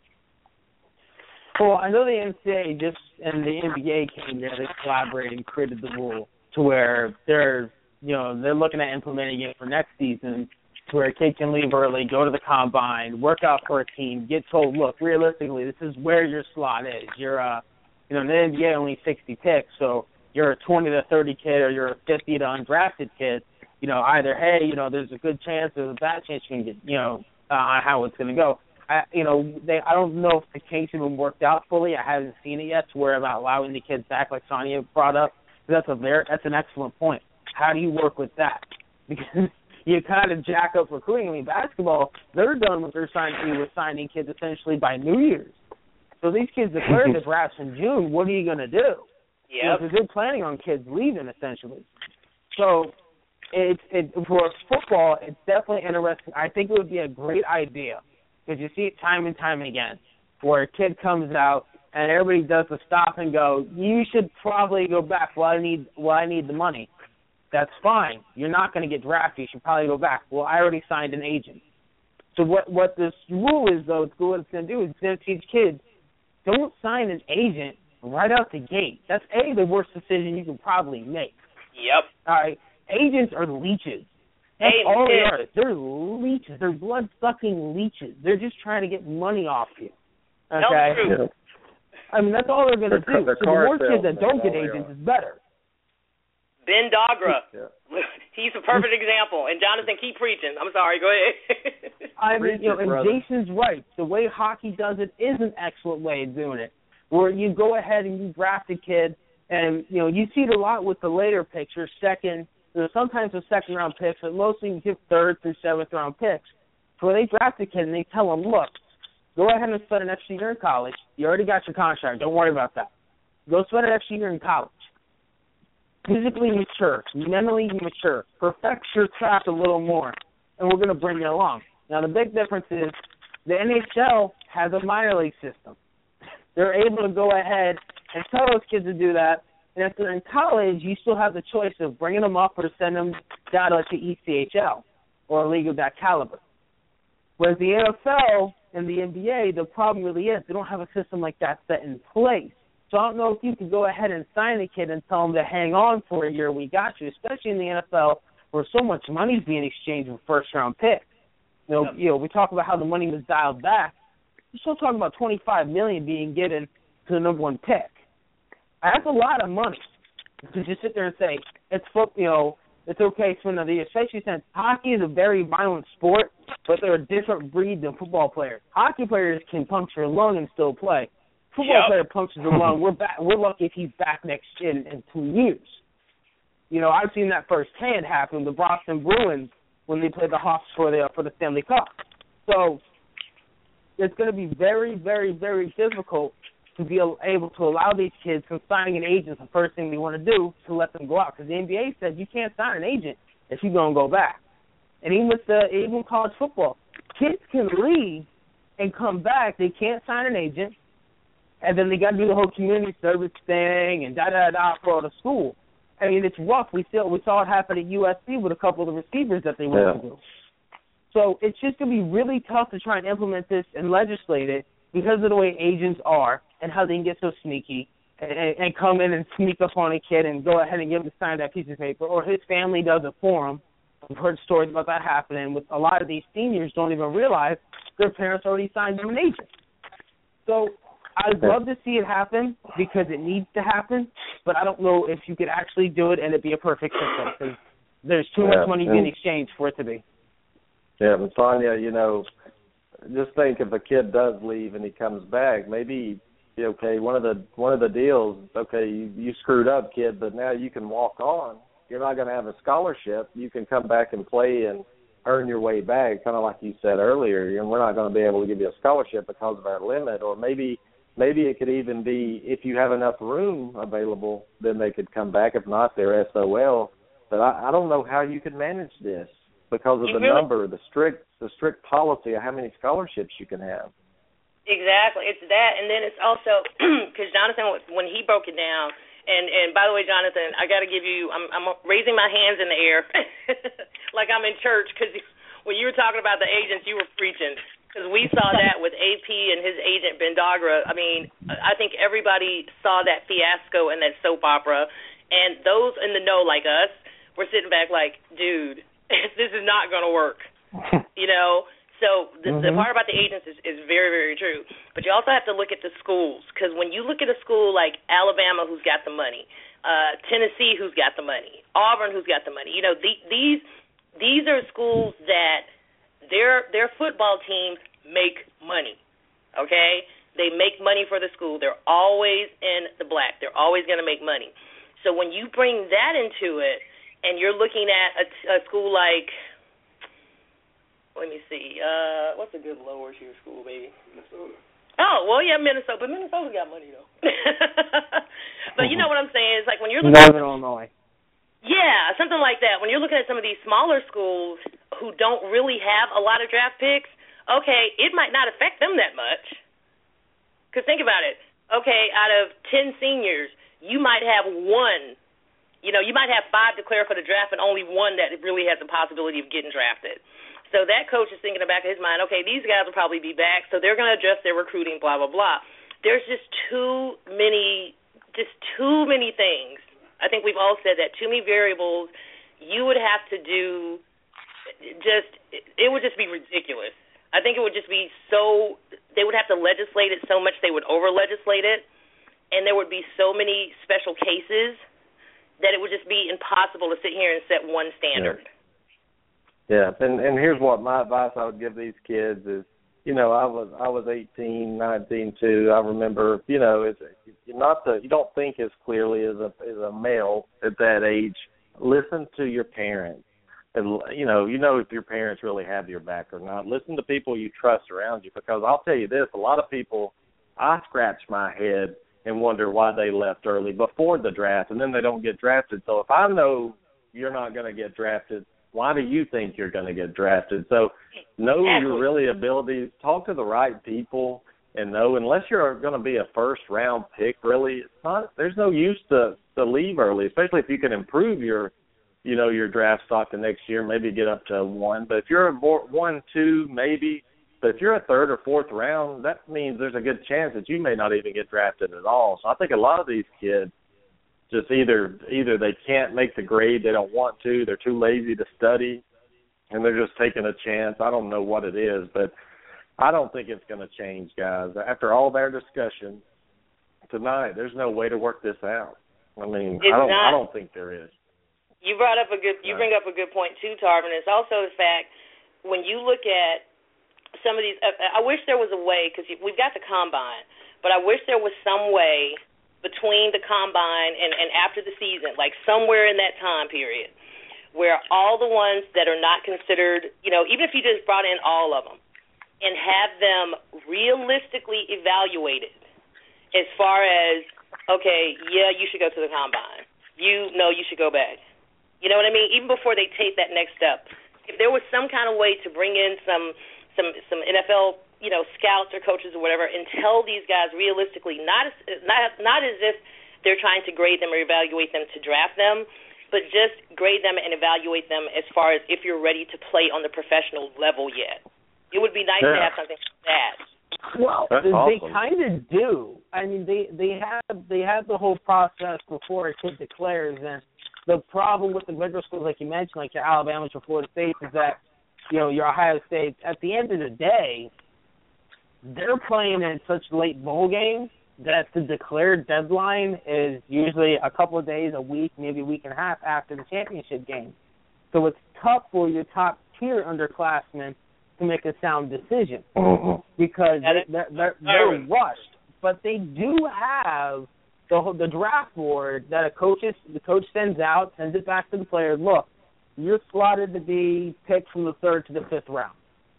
[SPEAKER 4] Well, I know the NCAA and the NBA came there, they collaborated and created the rule to where they're looking at implementing it for next season, to where a kid can leave early, go to the combine, work out for a team, get told, look, realistically, this is where your slot is. You're in the NBA only 60 picks, so you're a 20 to 30 kid or you're a 50 to undrafted kid. Either there's a good chance or a bad chance you can get, on how it's going to go. I don't know if the kinks have been worked out fully. I haven't seen it yet, to where about allowing the kids back, like Sonia brought up. That's an excellent point. How do you work with that? Because you kind of jack up recruiting. Basketball, they're done with their signing kids essentially by New Year's. So these kids declare the drafts in June. What are you going to do?
[SPEAKER 5] Yeah,
[SPEAKER 4] because they're planning on kids leaving essentially. So for football, it's definitely interesting. I think it would be a great idea, because you see it time and time again, where a kid comes out and everybody does the stop and go, you should probably go back. Well, I need the money. That's fine. You're not going to get drafted. You should probably go back. Well, I already signed an agent. So what this rule is, though, what it's going to do is it's going to teach kids, don't sign an agent right out the gate. That's, the worst decision you can probably make.
[SPEAKER 5] Yep.
[SPEAKER 4] All right. Agents are leeches. That's all they are. They're leeches. They're blood-sucking leeches. They're just trying to get money off you. Okay?
[SPEAKER 3] Yeah.
[SPEAKER 4] That's all they're going to do. So the more kids that don't get agents is better.
[SPEAKER 5] Ben Dogra. Yeah. He's a perfect example. And Jonathan, keep preaching. I'm sorry. Go ahead.
[SPEAKER 4] And Jason's right. The way hockey does it is an excellent way of doing it, where you go ahead and you draft a kid, and you see it a lot with the later picks, or second. Sometimes with second-round picks, but mostly you give third through seventh-round picks. So when they draft a kid and they tell them, look, go ahead and spend an extra year in college. You already got your contract. Don't worry about that. Go spend an extra year in college. physically mature, mentally mature, perfect your craft a little more, and we're going to bring you along. Now, the big difference is the NHL has a minor league system. They're able to go ahead and tell those kids to do that, and if they're in college, you still have the choice of bringing them up or sending them down to ECHL or a league of that caliber. Whereas the NFL and the NBA, the problem really is they don't have a system like that set in place. So I don't know if you could go ahead and sign a kid and tell him to hang on for a year. We got you, especially in the NFL where so much money is being exchanged with first-round picks. You know, we talk about how the money was dialed back. We're still talking about $25 million being given to the number one pick. That's a lot of money to just sit there and say it's okay for another year, especially since hockey is a very violent sport, but they're a different breed than football players. Hockey players can puncture a lung and still play. Football player punctures a lung. We're lucky if he's back next in 2 years. You know, I've seen that firsthand happen with the Boston Bruins when they played the Hawks for the Stanley Cup. So it's going to be very, very, very difficult to be able to allow these kids from signing an agent, the first thing they want to do, to let them go out. Because the NBA says you can't sign an agent if you're going to go back. And even college football, kids can leave and come back. They can't sign an agent, and then they got to do the whole community service thing and da-da-da for the school. I mean, it's rough. We saw it happen at USC with a couple of the receivers that they went to do. So it's just going to be really tough to try and implement this and legislate it because of the way agents are and how they can get so sneaky and come in and sneak up on a kid and go ahead and give him to sign that piece of paper, or his family does it for him. I've heard stories about that happening with a lot of these seniors don't even realize their parents already signed them an agent. So I'd love to see it happen because it needs to happen, but I don't know if you could actually do it and it be a perfect system because there's too much money being exchanged for it to be.
[SPEAKER 3] Yeah, but Sonia, you know, just think if a kid does leave and he comes back, maybe okay, one of the deals, okay, you screwed up, kid, but now you can walk on. You're not going to have a scholarship. You can come back and play and earn your way back, kind of like you said earlier. And we're not going to be able to give you a scholarship because of our limit, or maybe it could even be if you have enough room available, then they could come back. If not, they're SOL. But I don't know how you could manage this because of the number, the strict policy of how many scholarships you can have.
[SPEAKER 5] Exactly. It's that, and then it's also because Jonathan, when he broke it down, and by the way, Jonathan, I got to give you, I'm raising my hands in the air like I'm in church because when you were talking about the agents, you were preaching because we saw that with AP and his agent Ben Dogra. I mean, I think everybody saw that fiasco and that soap opera, and those in the know like us were sitting back like, dude, this is not going to work, you know. So the part about the agents is very, very true. But you also have to look at the schools because when you look at a school like Alabama who's got the money, Tennessee who's got the money, Auburn who's got the money, you know, these are schools that their football teams make money, okay? They make money for the school. They're always in the black. They're always going to make money. So when you bring that into it and you're looking at a school like – let me see. What's a good lower tier school, baby? Minnesota. Oh, well, yeah, Minnesota. But Minnesota's got money, though. But you know what I'm saying? It's like when you're looking
[SPEAKER 4] Northern Illinois.
[SPEAKER 5] Yeah, something like that. When you're looking at some of these smaller schools who don't really have a lot of draft picks, okay, it might not affect them that much. Because think about it. Okay, out of 10 seniors, you might have one. You know, you might have 5 declare for the draft and only one that really has the possibility of getting drafted. So that coach is thinking in the back of his mind, okay, these guys will probably be back, so they're going to adjust their recruiting, blah, blah, blah. There's just too many things. I think we've all said that, too many variables. You would have to do it would just be ridiculous. I think it would just be they would have to legislate it so much they would over-legislate it, and there would be so many special cases that it would just be impossible to sit here and set one standard.
[SPEAKER 3] Yeah, and here's what my advice I would give these kids is, you know, I was 18, 19 too. I remember, you know, you don't think as clearly as a male at that age. Listen to your parents, and you know if your parents really have your back or not. Listen to people you trust around you, because I'll tell you this: a lot of people, I scratch my head and wonder why they left early before the draft, and then they don't get drafted. So if I know you're not going to get drafted, why do you think you're going to get drafted? So know your really abilities, talk to the right people, and know unless you're going to be a first-round pick, really, it's not. There's no use to leave early, especially if you can improve your draft stock the next year, maybe get up to 1. But if you're a 1, 2, maybe. But if you're a third or fourth round, that means there's a good chance that you may not even get drafted at all. So I think a lot of these kids just either they can't make the grade, they don't want to, they're too lazy to study, and they're just taking a chance. I don't know what it is, but I don't think it's going to change, guys. After all their discussion tonight, there's no way to work this out. I mean, I don't think there is.
[SPEAKER 5] You bring up a good point too, Tarvin. It's also the fact when you look at some of these, I wish there was a way, because we've got the combine, but I wish there was some way between the combine and after the season, like somewhere in that time period, where all the ones that are not considered, even if you just brought in all of them and have them realistically evaluated as far as, okay, yeah, you should go to the combine. You should go back. You know what I mean? Even before they take that next step. If there was some kind of way to bring in some NFL, scouts or coaches or whatever, and tell these guys realistically, not as if they're trying to grade them or evaluate them to draft them, but just grade them and evaluate them as far as if you're ready to play on the professional level yet. It would be nice to have something like that.
[SPEAKER 4] Well,
[SPEAKER 3] awesome.
[SPEAKER 4] They kind of do. I mean, they have the whole process before a kid declares, and the problem with the bigger schools, like you mentioned, like your Alabama, your Florida State, is that your Ohio State, at the end of the day, they're playing in such late bowl games that the declared deadline is usually a couple of days, a week, maybe a week and a half after the championship game. So it's tough for your top-tier underclassmen to make a sound decision because they're rushed. But they do have the draft board that the coach sends out, sends it back to the player. Look, you're slotted to be picked from the 3rd to the 5th round.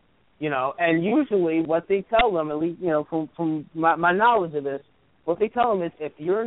[SPEAKER 4] And usually what they tell them, at least from my knowledge of this, what they tell them is if you're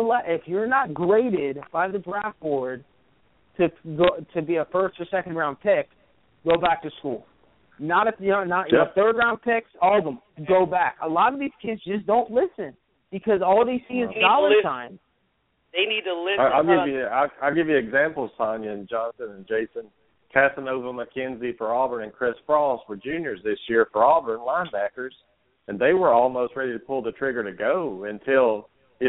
[SPEAKER 4] not graded by the draft board to be a 1st or 2nd round pick, go back to school. Not if you're not your 3rd round picks, all of them go back. A lot of these kids just don't listen because all they see is dollar signs.
[SPEAKER 5] They need to listen.
[SPEAKER 3] I'll give you examples, Sonia and Jonathan and Jason. Casanova McKenzie for Auburn and Chris Frost were juniors this year for Auburn, linebackers, and they were almost ready to pull the trigger to go until,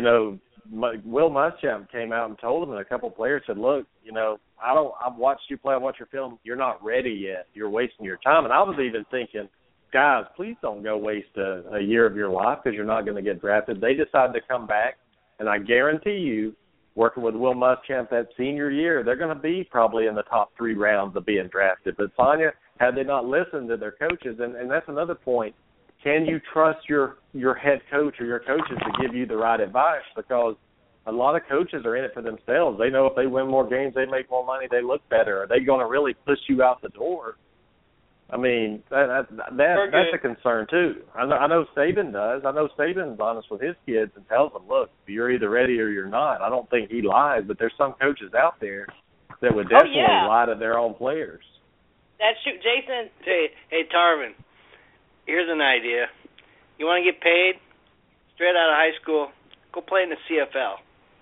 [SPEAKER 3] Will Muschamp came out and told them, and a couple of players said, look, I've watched you play, I've watched your film, you're not ready yet, you're wasting your time. And I was even thinking, guys, please don't go waste a year of your life because you're not going to get drafted. They decided to come back. And I guarantee you, working with Will Muschamp that senior year, they're going to be probably in the top 3 rounds of being drafted. But, Sonia, had they not listened to their coaches, and that's another point, can you trust your head coach or your coaches to give you the right advice? Because a lot of coaches are in it for themselves. They know if they win more games, they make more money, they look better. Are they going to really push you out the door? I mean, that's a concern, too. I know Saban does. I know Saban's honest with his kids and tells them, look, you're either ready or you're not. I don't think he lies, but there's some coaches out there that would definitely lie to their own players.
[SPEAKER 5] That's true. Jason?
[SPEAKER 6] Hey, Tarvin, here's an idea. You want to get paid straight out of high school, go play in the CFL.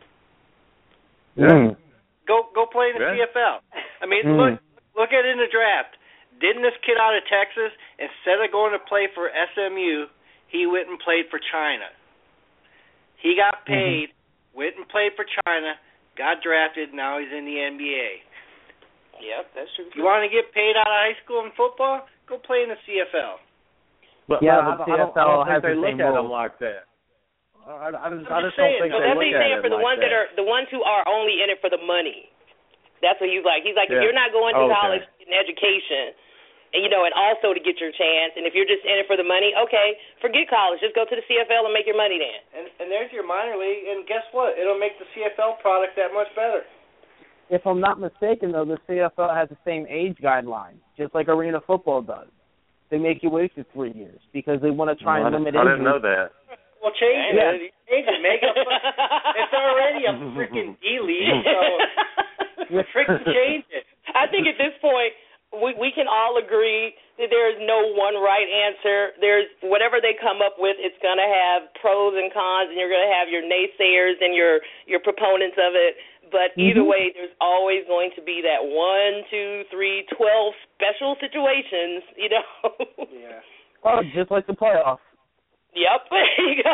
[SPEAKER 3] Yeah.
[SPEAKER 6] Go play in the CFL. I mean, look at it in the draft. Didn't this kid out of Texas, instead of going to play for SMU, he went and played for China. He got paid, went and played for China, got drafted, now he's in the NBA.
[SPEAKER 5] Yep, that's true.
[SPEAKER 6] You want to get paid out of high school in football? Go play in the CFL.
[SPEAKER 3] But
[SPEAKER 4] yeah,
[SPEAKER 3] I don't think they look at them like that. I just don't think they look at it like that.
[SPEAKER 5] That's what he's saying for the ones who are only in it for the money. That's what he's like. He's like, if you're not going to college in education, and also to get your chance, and if you're just in it for the money, okay, forget college. Just go to the CFL and make your money then.
[SPEAKER 6] And there's your minor league, and guess what? It'll make the CFL product that much better.
[SPEAKER 4] If I'm not mistaken, though, the CFL has the same age guidelines, just like arena football does. They make you wait for 3 years because they want to try and limit injuries.
[SPEAKER 3] I didn't know that.
[SPEAKER 6] Well, change it. Change it. Make it. It's already a freaking D-League, so freaking change it.
[SPEAKER 5] I think at this point, we can all agree that there is no one right answer. There's whatever they come up with, it's going to have pros and cons, and you're going to have your naysayers and your proponents of it. But either way, there's always going to be that 1, 2, 3, 12 special situations, you know.
[SPEAKER 6] Yeah.
[SPEAKER 4] Oh, just like the playoffs.
[SPEAKER 5] Yep, there you go.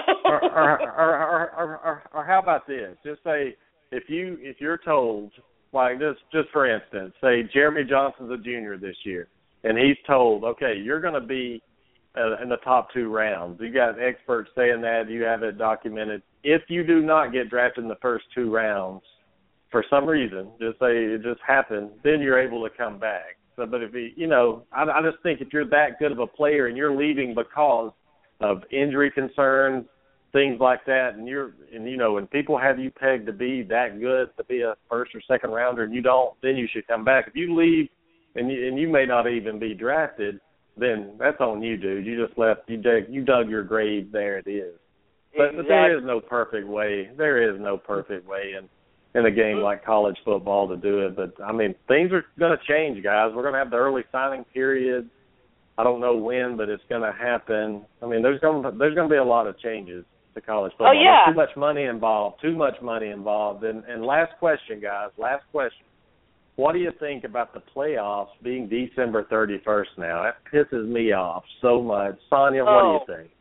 [SPEAKER 3] or how about this? Just say if you're told, like just for instance, say Jeremy Johnson's a junior this year, and he's told, okay, you're going to be in the top 2 rounds. You got experts saying that. You have it documented. If you do not get drafted in the first 2 rounds, for some reason, just say it just happened, then you're able to come back. So, but if I just think if you're that good of a player and you're leaving because of injury concerns, things like that, and people have you pegged to be that good, to be a first or second rounder, and you don't, then you should come back. If you leave and you may not even be drafted, then that's on you, dude. You just left. You dug your grave. There it is. But there is no perfect way. There is no perfect way in a game like college football to do it. But, I mean, things are going to change, guys. We're going to have the early signing period. I don't know when, but it's going to happen. I mean, there's going to be a lot of changes to college football.
[SPEAKER 5] Oh, yeah.
[SPEAKER 3] There's too much money involved. And last question, guys, What do you think about the playoffs being December 31st now? That pisses me off so much. Sonia, what do you think?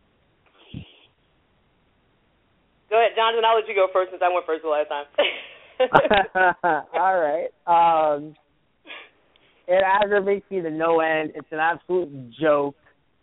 [SPEAKER 5] Go ahead, Jonathan. I'll let you go first since I went first the last time.
[SPEAKER 4] All right. It aggravates me to no end. It's an absolute joke.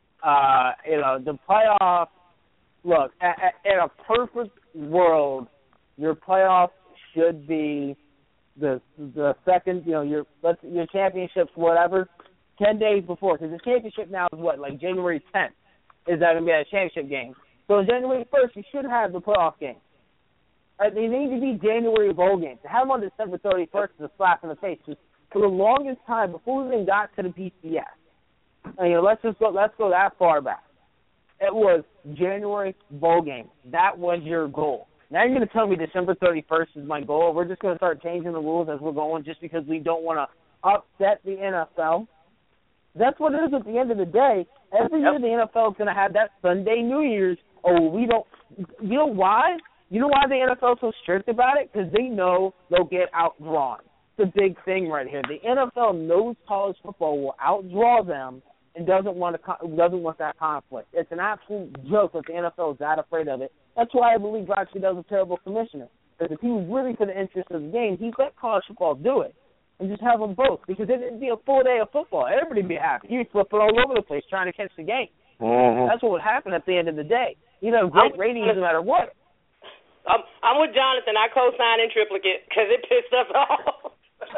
[SPEAKER 4] The playoffs, look, in a perfect world, your playoffs should be the second, your championships, whatever, 10 days before. Because the championship now is what, like January 10th is that going to be a championship game. So on January 1st, you should have the playoff game. They need to be January bowl games. To have them on December 31st is a slap in the face. Just for the longest time, before we even got to the BCS, let's go that far back. It was January bowl game. That was your goal. Now you're going to tell me December 31st is my goal. We're just going to start changing the rules as we're going just because we don't want to upset the NFL. That's what it is at the end of the day. Every year the NFL is going to have that Sunday New Year's. Oh, we don't. You know why? You know why the NFL is so strict about it? Because they know they'll get outdrawn. It's a big thing right here. The NFL knows college football will outdraw them and doesn't want that conflict. It's an absolute joke that the NFL is that afraid of it. That's why I believe actually does a terrible commissioner. Because if he was really for the interest of the game, he'd let college football do it and just have them both. Because it'd be a full day of football. Everybody would be happy. You'd be flipping all over the place trying to catch the game. Mm-hmm. That's what would happen at the end of the day. You'd have great ratings no matter what.
[SPEAKER 5] I'm with Jonathan. I co-sign in triplicate because it pissed us off.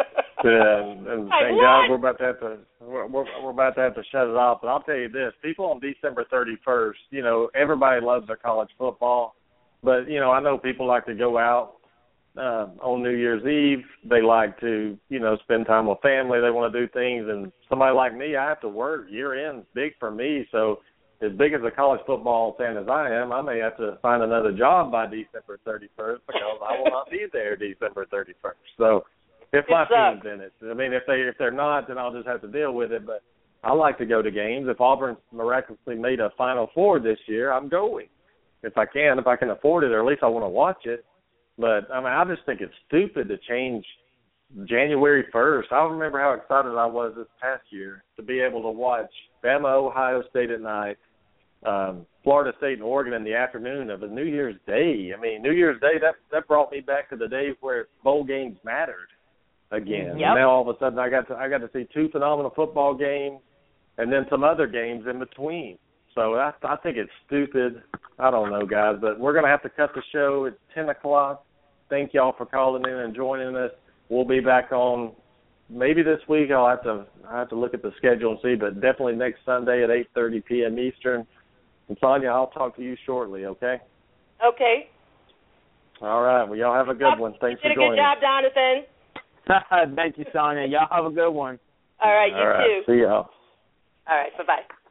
[SPEAKER 3] And thank God we're about to have to shut it off. But I'll tell you this: people on December 31st, everybody loves their college football, but I know people like to go out on New Year's Eve. They like to spend time with family. They want to do things, and somebody like me, I have to work. Year end's big for me, so. As big as a college football fan as I am, I may have to find another job by December 31st because I will not be there December 31st. So if my team's in it, I mean, if they're not, then I'll just have to deal with it. But I like to go to games. If Auburn miraculously made a Final Four this year, I'm going. If I can afford it, or at least I want to watch it. But I mean, I just think it's stupid to change January 1st. I remember how excited I was this past year to be able to watch Bama, Ohio State at night. Florida State and Oregon in the afternoon of a New Year's Day. I mean, New Year's Day, that brought me back to the days where bowl games mattered again. Yep. And now all of a sudden I got to see 2 phenomenal football games and then some other games in between. So I think it's stupid. I don't know, guys, but we're going to have to cut the show at 10 o'clock. Thank y'all for calling in and joining us. We'll be back on maybe this week. I have to look at the schedule and see, but definitely next Sunday at 8:30 p.m. Eastern. And Sonia, I'll talk to you shortly, okay?
[SPEAKER 5] Okay.
[SPEAKER 3] All right. Well, y'all have a good one. Thanks for joining.
[SPEAKER 5] You did a good job,
[SPEAKER 4] Jonathan. Thank you, Sonia. Y'all have a good one.
[SPEAKER 5] All right, you too.
[SPEAKER 3] See y'all.
[SPEAKER 5] All right, bye-bye.